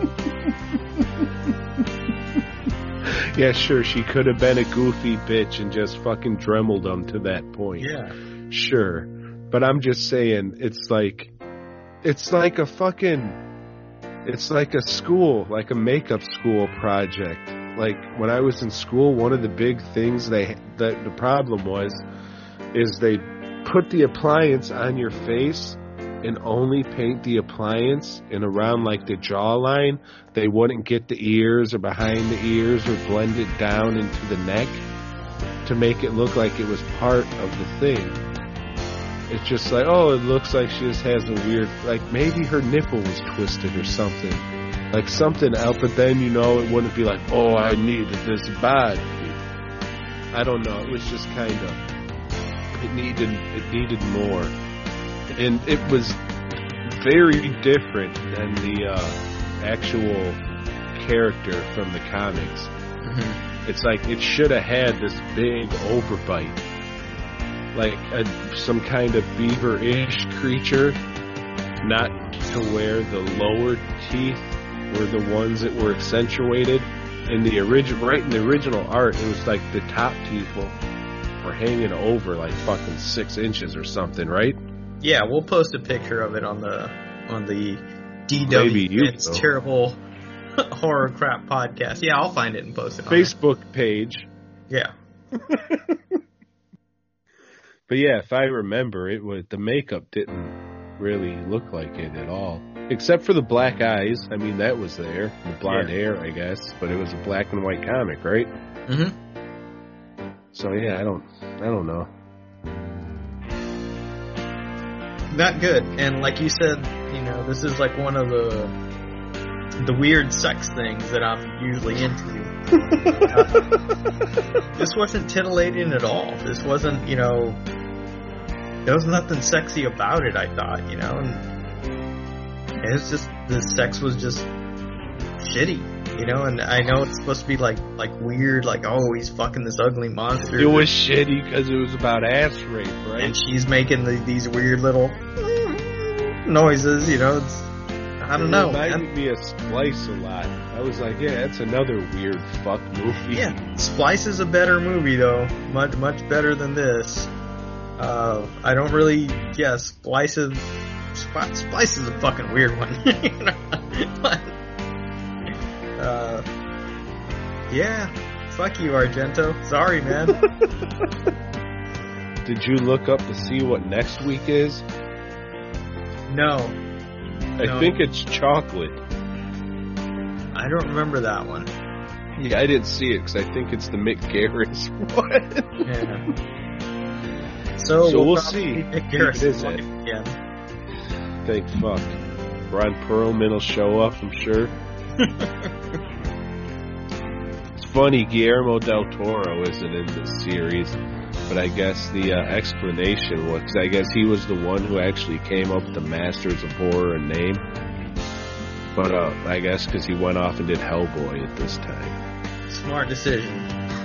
Yeah, sure, she could have been a goofy bitch and just fucking dremeled them to that point. Yeah. Sure. But I'm just saying, it's like, it's like a fucking, it's like a school, like a makeup school project. Like, when I was in school, one of the big things they, that the problem was, is they put the appliance on your face and only paint the appliance and around, like, the jawline. They wouldn't get the ears or behind the ears or blend it down into the neck to make it look like it was part of the thing. It's just like, oh, it looks like she just has a weird, like, maybe her nipple was twisted or something. Like something else, but then, you know, it wouldn't be like, oh, I needed this bad. I don't know. It was just kind of, it needed, it needed more. And it was very different than the uh, actual character from the comics. Mm-hmm. It's like, it should have had this big overbite. Like a, some kind of beaver-ish creature, not to where the lower teeth were the ones that were accentuated. In the original, right in the original art, it was like the top teeth were, were hanging over like fucking six inches or something, right? Yeah, we'll post a picture of it on the on the D Maybe W you It's will. Terrible Horror Crap podcast. Yeah, I'll find it and post it on Facebook page. there. Yeah. But yeah, if I remember, it was the makeup didn't really look like it at all, except for the black eyes. I mean, that was there, the blonde Yeah. hair, I guess. But it was a black and white comic, right? Mm-hmm. So yeah, I don't, I don't know. Not good. And like you said, you know, this is like one of the the weird sex things that I'm usually into. uh, this wasn't titillating at all. This wasn't, you know, there was nothing sexy about it, I thought, you know, and it was just, the sex was just shitty, you know, and I know it's supposed to be like, like weird, like, oh, he's fucking this ugly monster. It was shitty because it was about ass rape, right? And she's making the, these weird little noises, you know, it's, I don't know, It reminded man. me of Splice a lot. I was like, yeah, that's another weird fuck movie. Yeah, Splice is a better movie, though. Much, much better than this. Uh, I don't really, yeah, Splice is, Spl- Splice is a fucking weird one. You know? But, uh, yeah, fuck you, Argento. Sorry, man. Did you look up to see what next week is? No, I No. think it's chocolate. I don't remember that one. Yeah, I didn't see it because I think it's the Mick Garris one. Yeah. So, So we'll probably see Nick if it Garris is is it. again. Thank fuck. Ron Perlman will show up, I'm sure. It's funny, Guillermo del Toro isn't in this series, but I guess the uh, explanation was, I guess he was the one who actually came up with the Masters of Horror and name. But uh, I guess because he went off and did Hellboy at this time. Smart decision.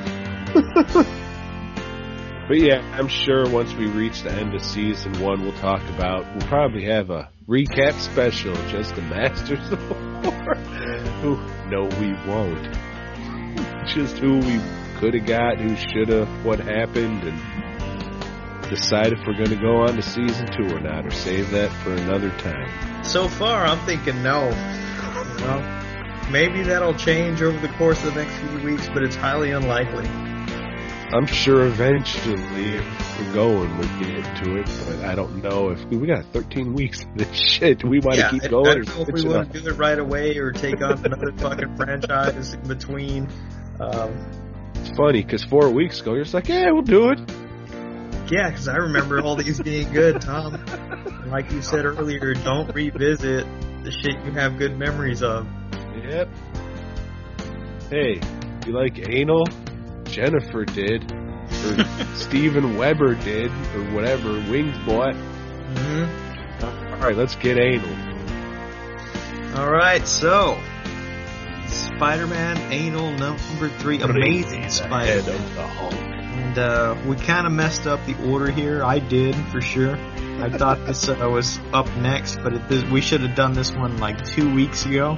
But yeah, I'm sure once we reach the end of season one, we'll talk about, we'll probably have a recap special, just the Masters of Horror. Who, no, we won't. Just who we could have got, who should have, what happened, and decide if we're going to go on to season two or not, or save that for another time. So far, I'm thinking no. Well, maybe that'll change over the course of the next few weeks, but it's highly unlikely. I'm sure eventually, if we're going, we'll get to it, but I don't know if we got thirteen weeks of this shit. Do we want Yeah, to keep I, going? I or don't know if switch we it want up? to do it right away or take on another fucking franchise in between. Um, It's funny because four weeks ago, you're just like, yeah, we'll do it. yeah, because I remember all these being good, Tom. And like you said earlier, don't revisit the shit you have good memories of. Yep. Hey, you like anal? Jennifer did, or Steven Weber did, or whatever. Wings bought. Mm-hmm. All right, let's get anal. All right, so Spider-Man Anal number three, Amazing Spider-Man. Head of the Hulk. And uh, we kind of messed up the order here. I did, for sure. I thought this uh, was up next, but it, this, we should have done this one like two weeks ago.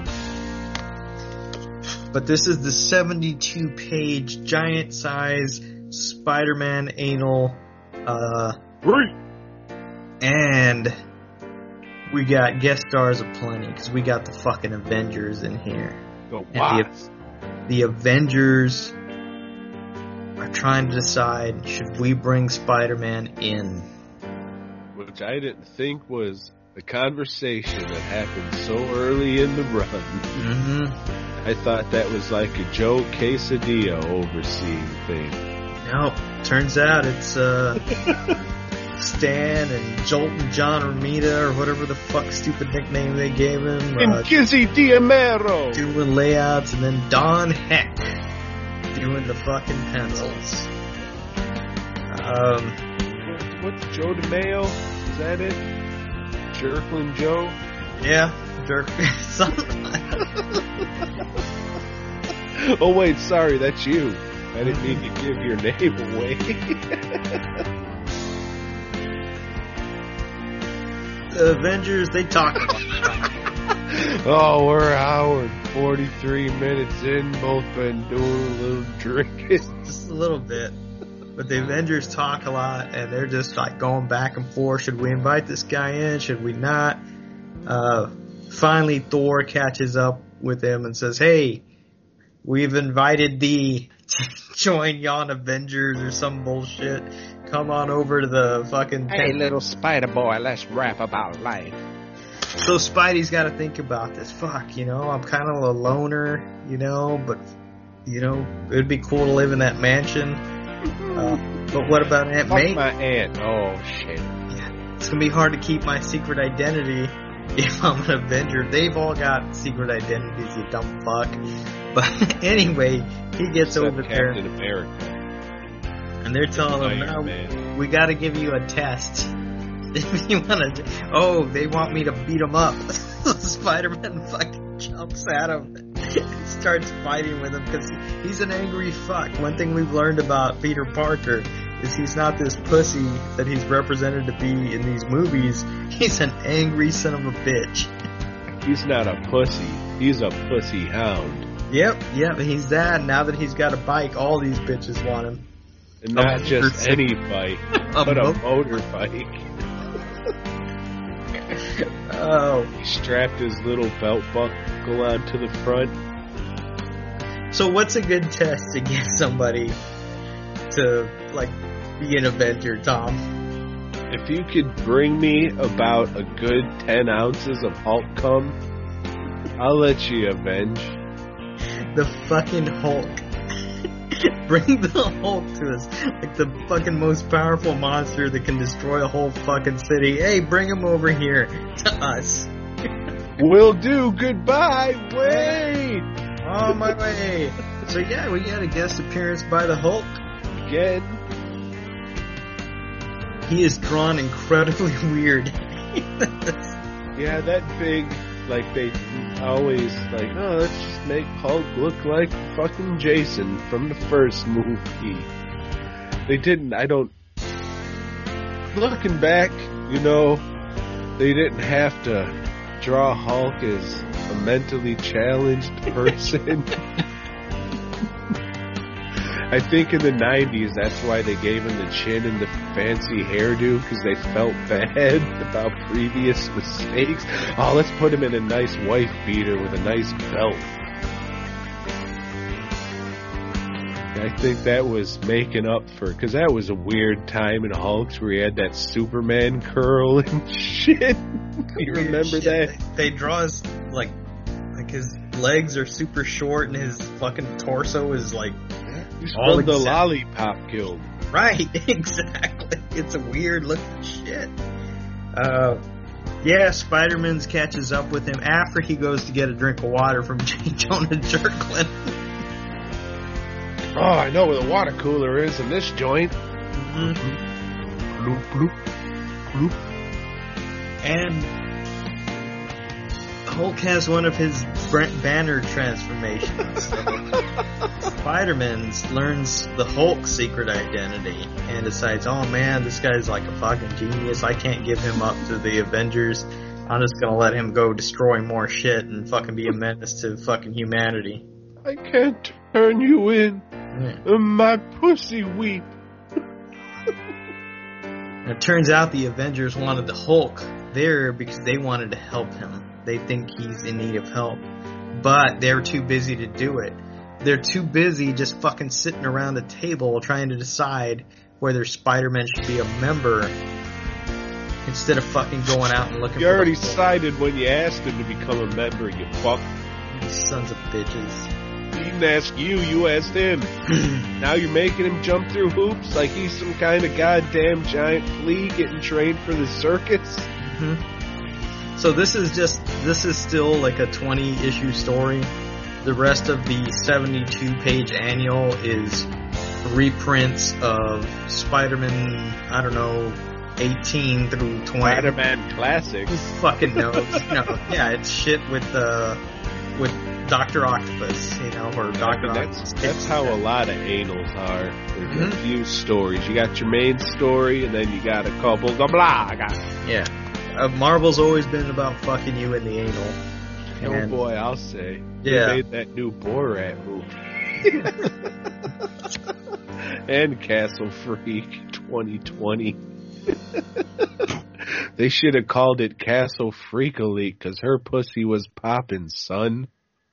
But this is the seventy-two page, giant-size Spider-Man Anal. Uh, Great. and we got guest stars aplenty, because we got the fucking Avengers in here. Go And Watts. the, the Avengers are trying to decide, should we bring Spider-Man in? Which I didn't think was a conversation that happened so early in the run. Mm-hmm. I thought that was like a Joe Quesadilla overseeing thing. No, turns out it's uh, Stan and Jolton John Romita, or whatever the fuck stupid nickname they gave him, And uh, Gizzy Diamero. doing layouts, and then Don Heck doing the fucking pencils. Um, What's Joe DeMayo? Is that it? Jerklin Joe? yeah, Dirk. Something. Oh wait, sorry, that's you. I didn't mean to give your name away. The Avengers, they talk about Oh, we're an hour and forty-three minutes in. Both been doing a little drinking. Just a little bit. But the Avengers talk a lot, and they're just like going back and forth. Should we invite this guy in? Should we not? Uh, finally, Thor catches up with him and says, hey, we've invited thee to join yon Avengers or some bullshit. Come on over to the fucking... Hey, little spider boy, let's rap about life. So Spidey's got to think about this. Fuck, you know, I'm kind of a loner, you know, but, you know, it'd be cool to live in that mansion. Uh, but what about Aunt Fuck May? my aunt. Oh, shit. Yeah, it's going to be hard to keep my secret identity if I'm an Avenger. They've all got secret identities, you dumb fuck. But anyway, he gets Except over there. Captain America. And they're telling him, Iron no, Man. we got to give you a test. If you want to, oh, they want me to beat him up. Spider-Man fucking jumps at him and starts fighting with him because he's an angry fuck. One thing we've learned about Peter Parker is he's not this pussy that he's represented to be in these movies. He's an angry son of a bitch. He's not a pussy. He's a pussy hound. Yep, yep, he's that. Now that he's got a bike, all these bitches want him. And not A just motorcycle. any bike, A but a mo- motor bike. Oh. He strapped his little belt buckle onto the front. So what's a good test to get somebody to, like, be an Avenger, Tom? If you could bring me about a good ten ounces of Hulk cum, I'll let you avenge. The fucking Hulk. Bring the Hulk to us. Like the fucking most powerful monster that can destroy a whole fucking city. Hey, bring him over here to us. Will do. Goodbye. Wait. On my way. So yeah, we got a guest appearance by the Hulk. Again. He is drawn incredibly weird. Yeah, that big, like they always like, oh, let's just make Hulk look like fucking Jason from the first movie. They didn't, I don't, looking back, you know, they didn't have to draw Hulk as a mentally challenged person. I think in the nineties, that's why they gave him the chin and the fancy hairdo, because they felt bad about previous mistakes. Oh, let's put him in a nice wife beater with a nice belt. I think that was making up for, because that was a weird time in Hulks where he had that Superman curl and shit. You remember Shit. that? They, they draw his, like, like his legs are super short and his fucking torso is like, He's all from the except- Lollipop Guild. right, exactly. It's a weird looking shit. Uh, yeah, Spider-Man catches up with him after he goes to get a drink of water from J. Jonah Jerklin. Oh, I know where the water cooler is in this joint. Mm-hmm. Bloop, bloop, bloop. And Hulk has one of his Brent Banner transformations. Spider-Man learns the Hulk's secret identity and decides, oh man, this guy's like a fucking genius. I can't give him up to the Avengers. I'm just gonna let him go destroy more shit and fucking be a menace to fucking humanity. I can't turn you in. Yeah. Uh, My pussy weep. And it turns out the Avengers wanted the Hulk there because they wanted to help him. They think he's in need of help. But they're too busy to do it. They're too busy just fucking sitting around the table trying to decide whether Spider-Man should be a member instead of fucking going out and looking You for already the Hulk. decided when you asked him to become a member, you fuck. You sons of bitches. He didn't ask you, you asked him. Now you're making him jump through hoops like he's some kind of goddamn giant flea getting trained for the circus. Mm-hmm. So this is just, this is still like a twenty issue story. The rest of the seventy-two page annual is reprints of Spider-Man, I don't know, eighteen through twenty. Spider-Man Classics. Who fucking knows? You know, yeah, it's shit with uh, with Doctor Octopus, you know, or Doctor That's, Octopus. that's how a lot of anals are. There's Mhm. a few stories. You got your main story, and then you got a couple of blah. Yeah. Uh, Marvel's always been about fucking you in the anal. Oh And- boy, I'll say. Yeah. They made that new Borat movie. And Castle Freak twenty twenty. They should have called it Castle Freak Elite because her pussy was poppin', son.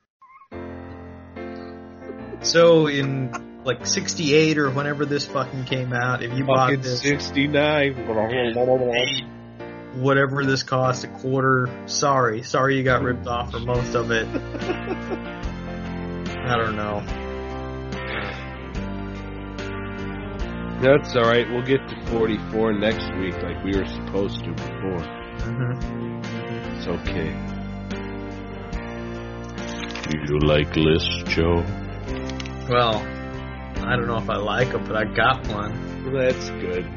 So in like sixty-eight or whenever this fucking came out, if you bought Fucking this, sixty-nine. whatever this cost, a quarter, sorry. Sorry you got ripped off for most of it. I don't know. That's alright, we'll get to forty-four next week like we were supposed to before. Mm-hmm. It's okay. You like lists, Joe? Well, I don't know if I like them, but I got one. Well, that's good.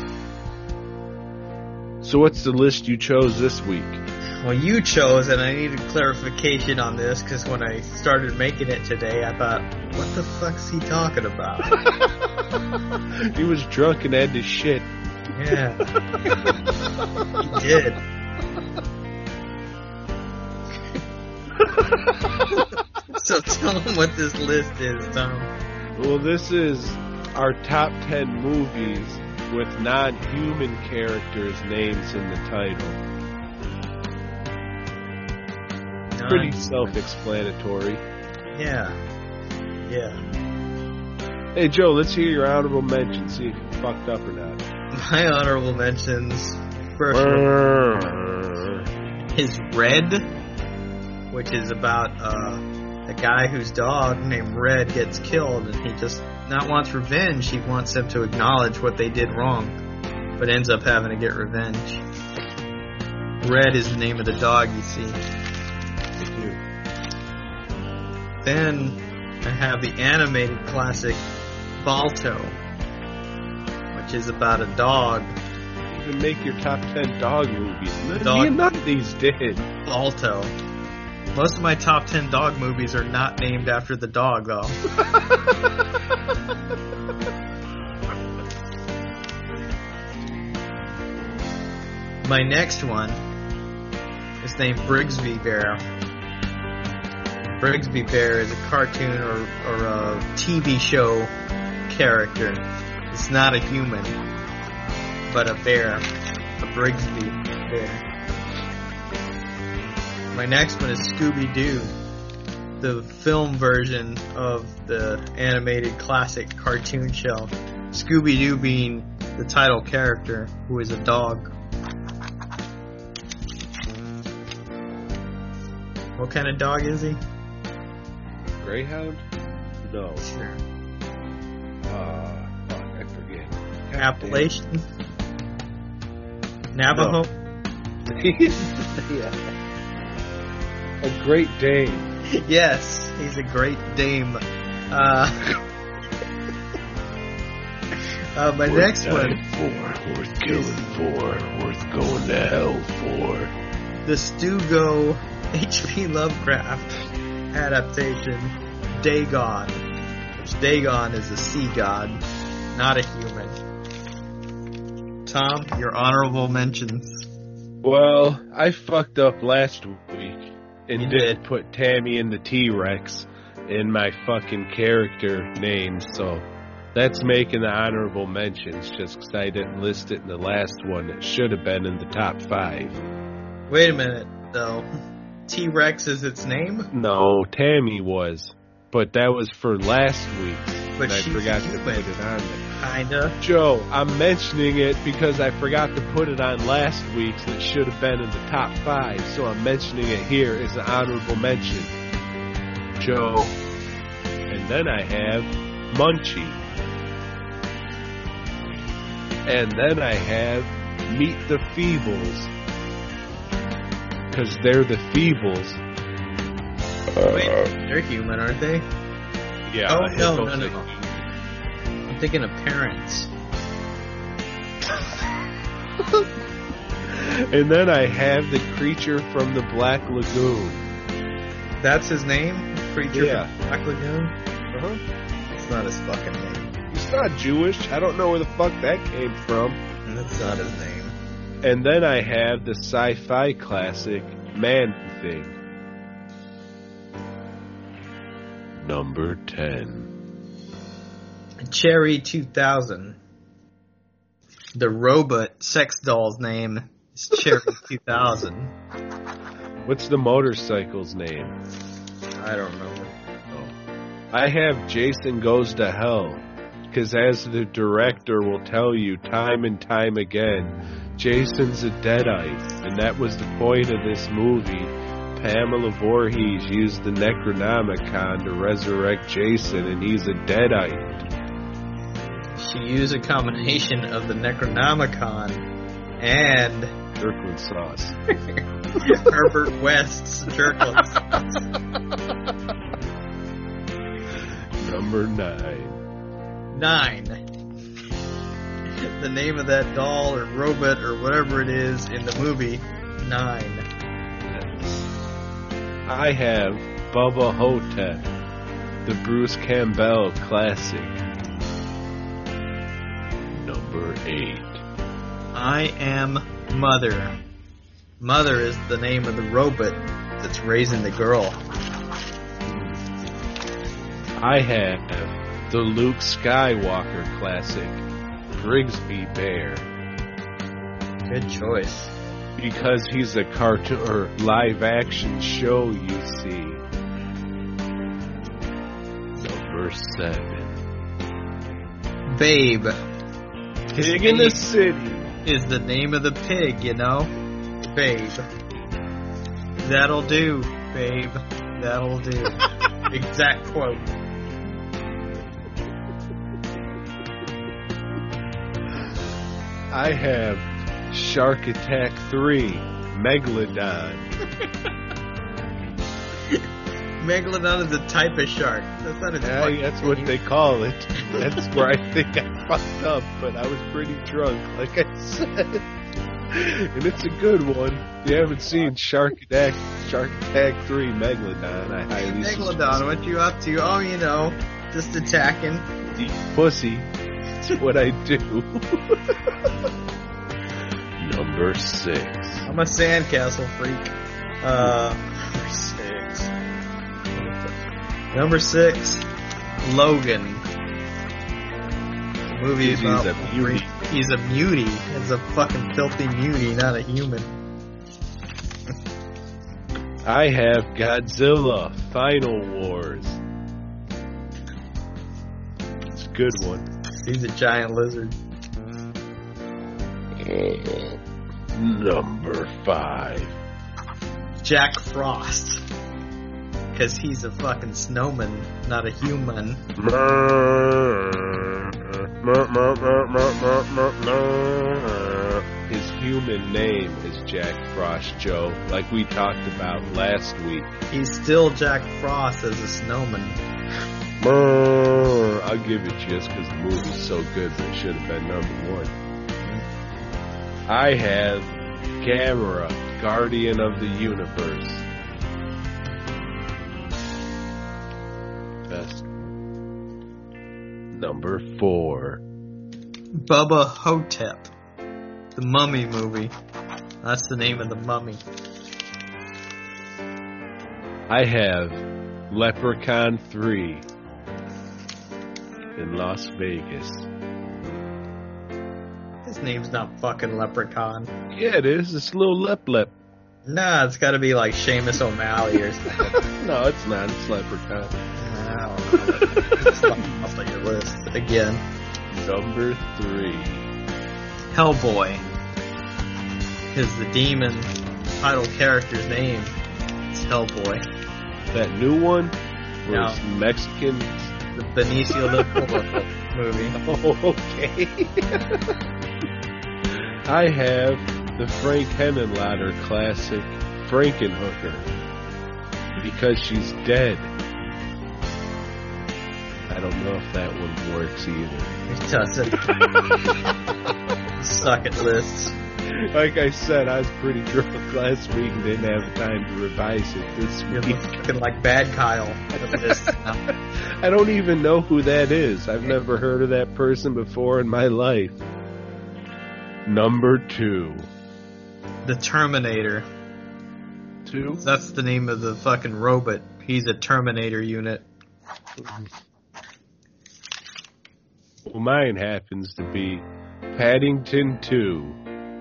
So what's the list you chose this week? Well, you chose, and I needed clarification on this, because when I started making it today, I thought, what the fuck's he talking about? He was drunk and had to shit. Yeah. He did. So tell him what this list is, Tom. Well, this is our top ten movies with non-human characters' names in the title. Pretty Nice. self-explanatory. Yeah. Yeah. Hey, Joe, let's hear your honorable mention, see if you fucked up or not. My honorable mentions, first one is Red, which is about uh, a guy whose dog named Red gets killed, and he just not wants revenge. He wants them to acknowledge what they did wrong, but ends up having to get revenge. Red is the name of the dog, you see. Then I have the animated classic Balto, which is about a dog. Even make your top ten dog movies. None, Dog- none of these did. Balto. Most of my top ten dog movies are not named after the dog, though. My next one is named Brigsby Bear. Brigsby Bear is a cartoon or, or a T V show character. It's not a human, but a bear. A Brigsby Bear. My next one is Scooby-Doo, the film version of the animated classic cartoon show. Scooby-Doo being the title character, who is a dog. What kind of dog is he? Greyhound? No. Sure. Uh, fuck, I forget. God Appalachian? Navajo? yeah. A Great Dane. Yes, he's a Great Dame. Uh, uh, my Worth next dying one, For, worth killing for, worth going to hell for. the Stugo H P Lovecraft adaptation, Dagon. Which Dagon is a sea god, not a human. Tom, your honorable mentions. Well, I fucked up last week and You didn't did. put Tammy and the T-Rex in my fucking character names, so that's making the honorable mentions just because I didn't list it in the last one. It should have been in the top five. Wait a minute, though. T-Rex is its name? No, Tammy was, but that was for last week, But and I she's forgot to human. put it on there. Kinda. Joe, I'm mentioning it because I forgot to put it on last week's and it should have been in the top five, so I'm mentioning it here as an honorable mention. Joe. And then I have Munchie. And then I have Meet the Feebles. Because they're the Feebles. Wait, they're human, aren't they? Yeah. Oh, I no, don't no, no, think- no. I'm thinking of parents. And then I have the creature from the Black Lagoon. That's his name? Creature Yeah. from Black Lagoon? Uh-huh. It's not his fucking name. He's not Jewish. I don't know where the fuck that came from. That's not his name. And then I have the sci-fi classic Man Thing. Number ten. Cherry two thousand. The robot sex doll's name is Cherry two thousand. What's the motorcycle's name? I don't know. I have Jason Goes to Hell, because as the director will tell you time and time again, Jason's a deadite, and that was the point of this movie. Pamela Voorhees used the Necronomicon to resurrect Jason, and he's a deadite. She used a combination of the Necronomicon and Kirkland sauce. Herbert West's Kirkland sauce. Number nine. Nine. The name of that doll or robot or whatever it is in the movie, Nine. I have Bubba Hotep, the Bruce Campbell classic. Number eight. I am Mother. Mother is the name of the robot that's raising the girl. I have the Luke Skywalker classic, Grigsby Bear. Good choice. Because he's a cartoon or live action show, you see. Number seven. Babe. Pig in the City is the name of the pig, you know? Babe. That'll do, babe. That'll do. Exact quote. I have Shark Attack three, Megalodon. Megalodon is a type of shark. That's not a Yeah, that's what name. They call it. That's where I think I fucked up, but I was pretty drunk, like I said. And it's a good one. If you haven't seen Shark Attack, Shark Attack three, Megalodon, I highly Megalodon, suggest. what you up to? Oh, you know, just attacking. Eat pussy. That's what I do. Number six. I'm a sandcastle freak. Uh, number six. Number six, Logan. The movie He's about a beauty. He's a mutie. He's a fucking filthy mutie, not a human. I have Godzilla Final Wars. It's a good one. He's a giant lizard. Number five. Jack Frost. Because he's a fucking snowman, not a human. His human name is Jack Frost, Joe, like we talked about last week. He's still Jack Frost as a snowman. I'll give it just because the movie's so good, but it should have been number one. I have Gamera, Guardian of the Universe. Best. Number four. Bubba Hotep. The Mummy movie. That's the name of the mummy. I have Leprechaun three in Las Vegas. His name's not fucking Leprechaun. Yeah, it is. It's little Lep Lep. Nah, it's gotta be like Seamus O'Malley or something. No, it's not. It's Leprechaun. I don't know. It's not off of your list. Again. Number three. Hellboy. Because the demon title character's name is Hellboy. That new one No. was Mexican. The Benicio del Toro movie. Oh, okay. I have the Frank Henenlotter classic Frankenhooker because she's dead. I don't know if that one works either. It doesn't. Suck at lists. Like I said, I was pretty drunk last week and didn't have time to revise it this You're week. looking like Bad Kyle at the list. I don't even know who that is. I've never heard of that person before in my life. Number two. The Terminator. Two? That's the name of the fucking robot. He's a Terminator unit. Well, mine happens to be Paddington two.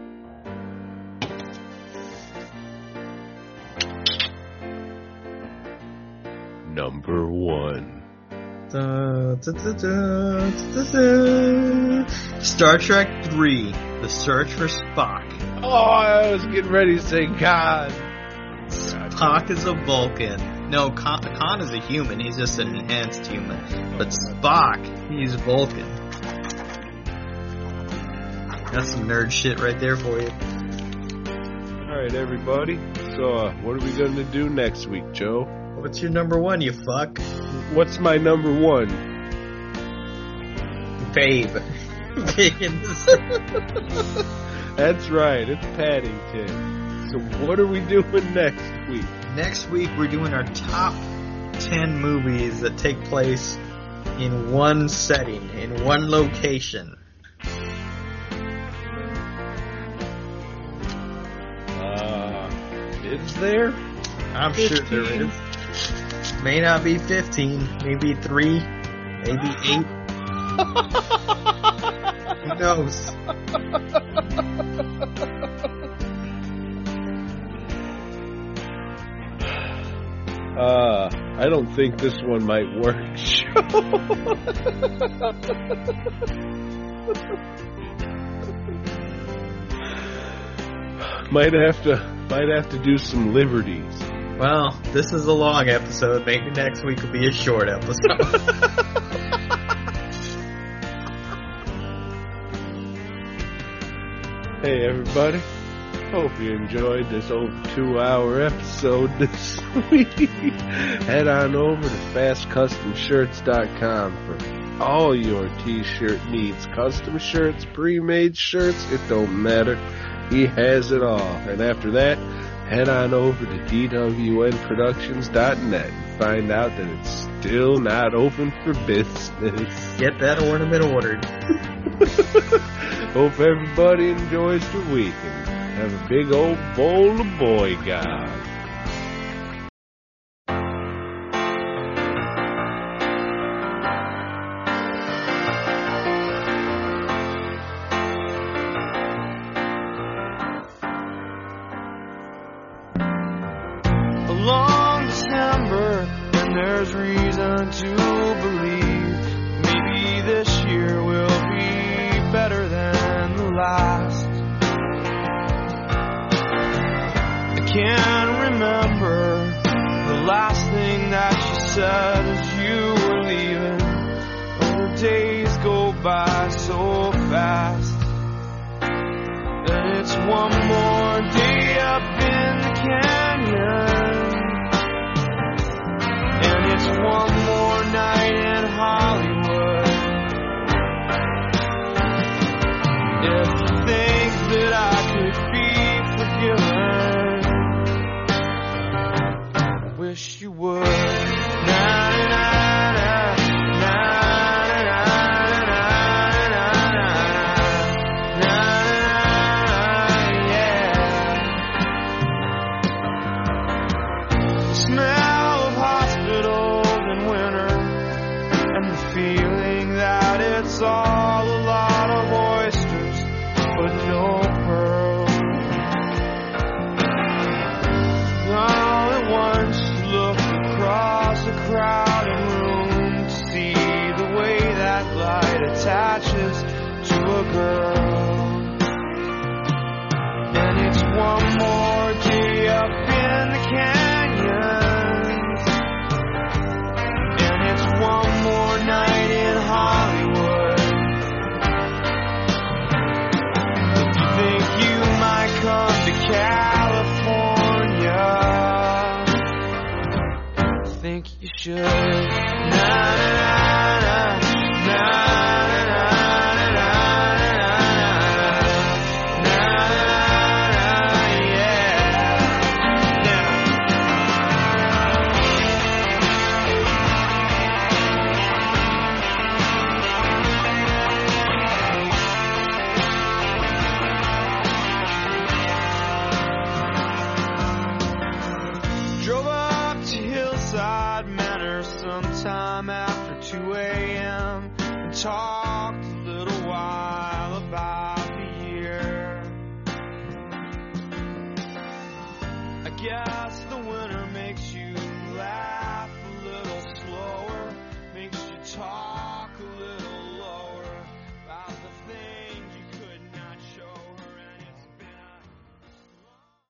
Number one. Da, da, da, da, da, da. Star Trek three, The Search for Spock. Oh, I was getting ready to say God. Spock is a Vulcan. No, Khan, Khan is a human. He's just an enhanced human. But Spock, he's Vulcan. That's some nerd shit right there for you. Alright, everybody. So, uh, what are we going to do next week, Joe? What's your number one, you fuck? What's my number one? Babe. Biggins. That's right, it's Paddington. So what are we doing next week? Next week we're doing our top ten movies that take place in one setting, in one location. Uh, is there? I'm fifteen. Sure there is. May not be fifteen, maybe three, maybe eight. Who knows? Uh, I don't think this one might work. might have to, might have to do some liberties. Well, this is a long episode. Maybe next week will be a short episode. Hey, everybody. Hope you enjoyed this over two-hour episode this week. Head on over to fast custom shirts dot com for all your t-shirt needs. Custom shirts, pre-made shirts, it don't matter. He has it all. And after that, head on over to D W N productions dot net and find out that it's still not open for business. Get that ornament ordered. Hope everybody enjoys the week and have a big old bowl of boy God. Long December, and there's reason to believe maybe this year will be better than the last. I can't remember the last thing that you said as you were leaving. Oh, the days go by so fast, and it's one more day up in the canyon. And it's one more night in Hollywood. If you think that I could be forgiven, I wish you would. Na, na, na, na, na, na, na, na, yeah. Smell of hospitals in winter, and the feeling that it's all a lot of oysters, but no pearls. All at once you look across a crowded room to see the way that light attaches to a girl. And it's one more day up in the canyons, and it's one more night in Hollywood. If you think you might come to California, I think you should. Na, na, na, na, na, na, na, na, na, two a.m. and talked a little while about the year. I guess the winter makes you laugh a little slower, makes you talk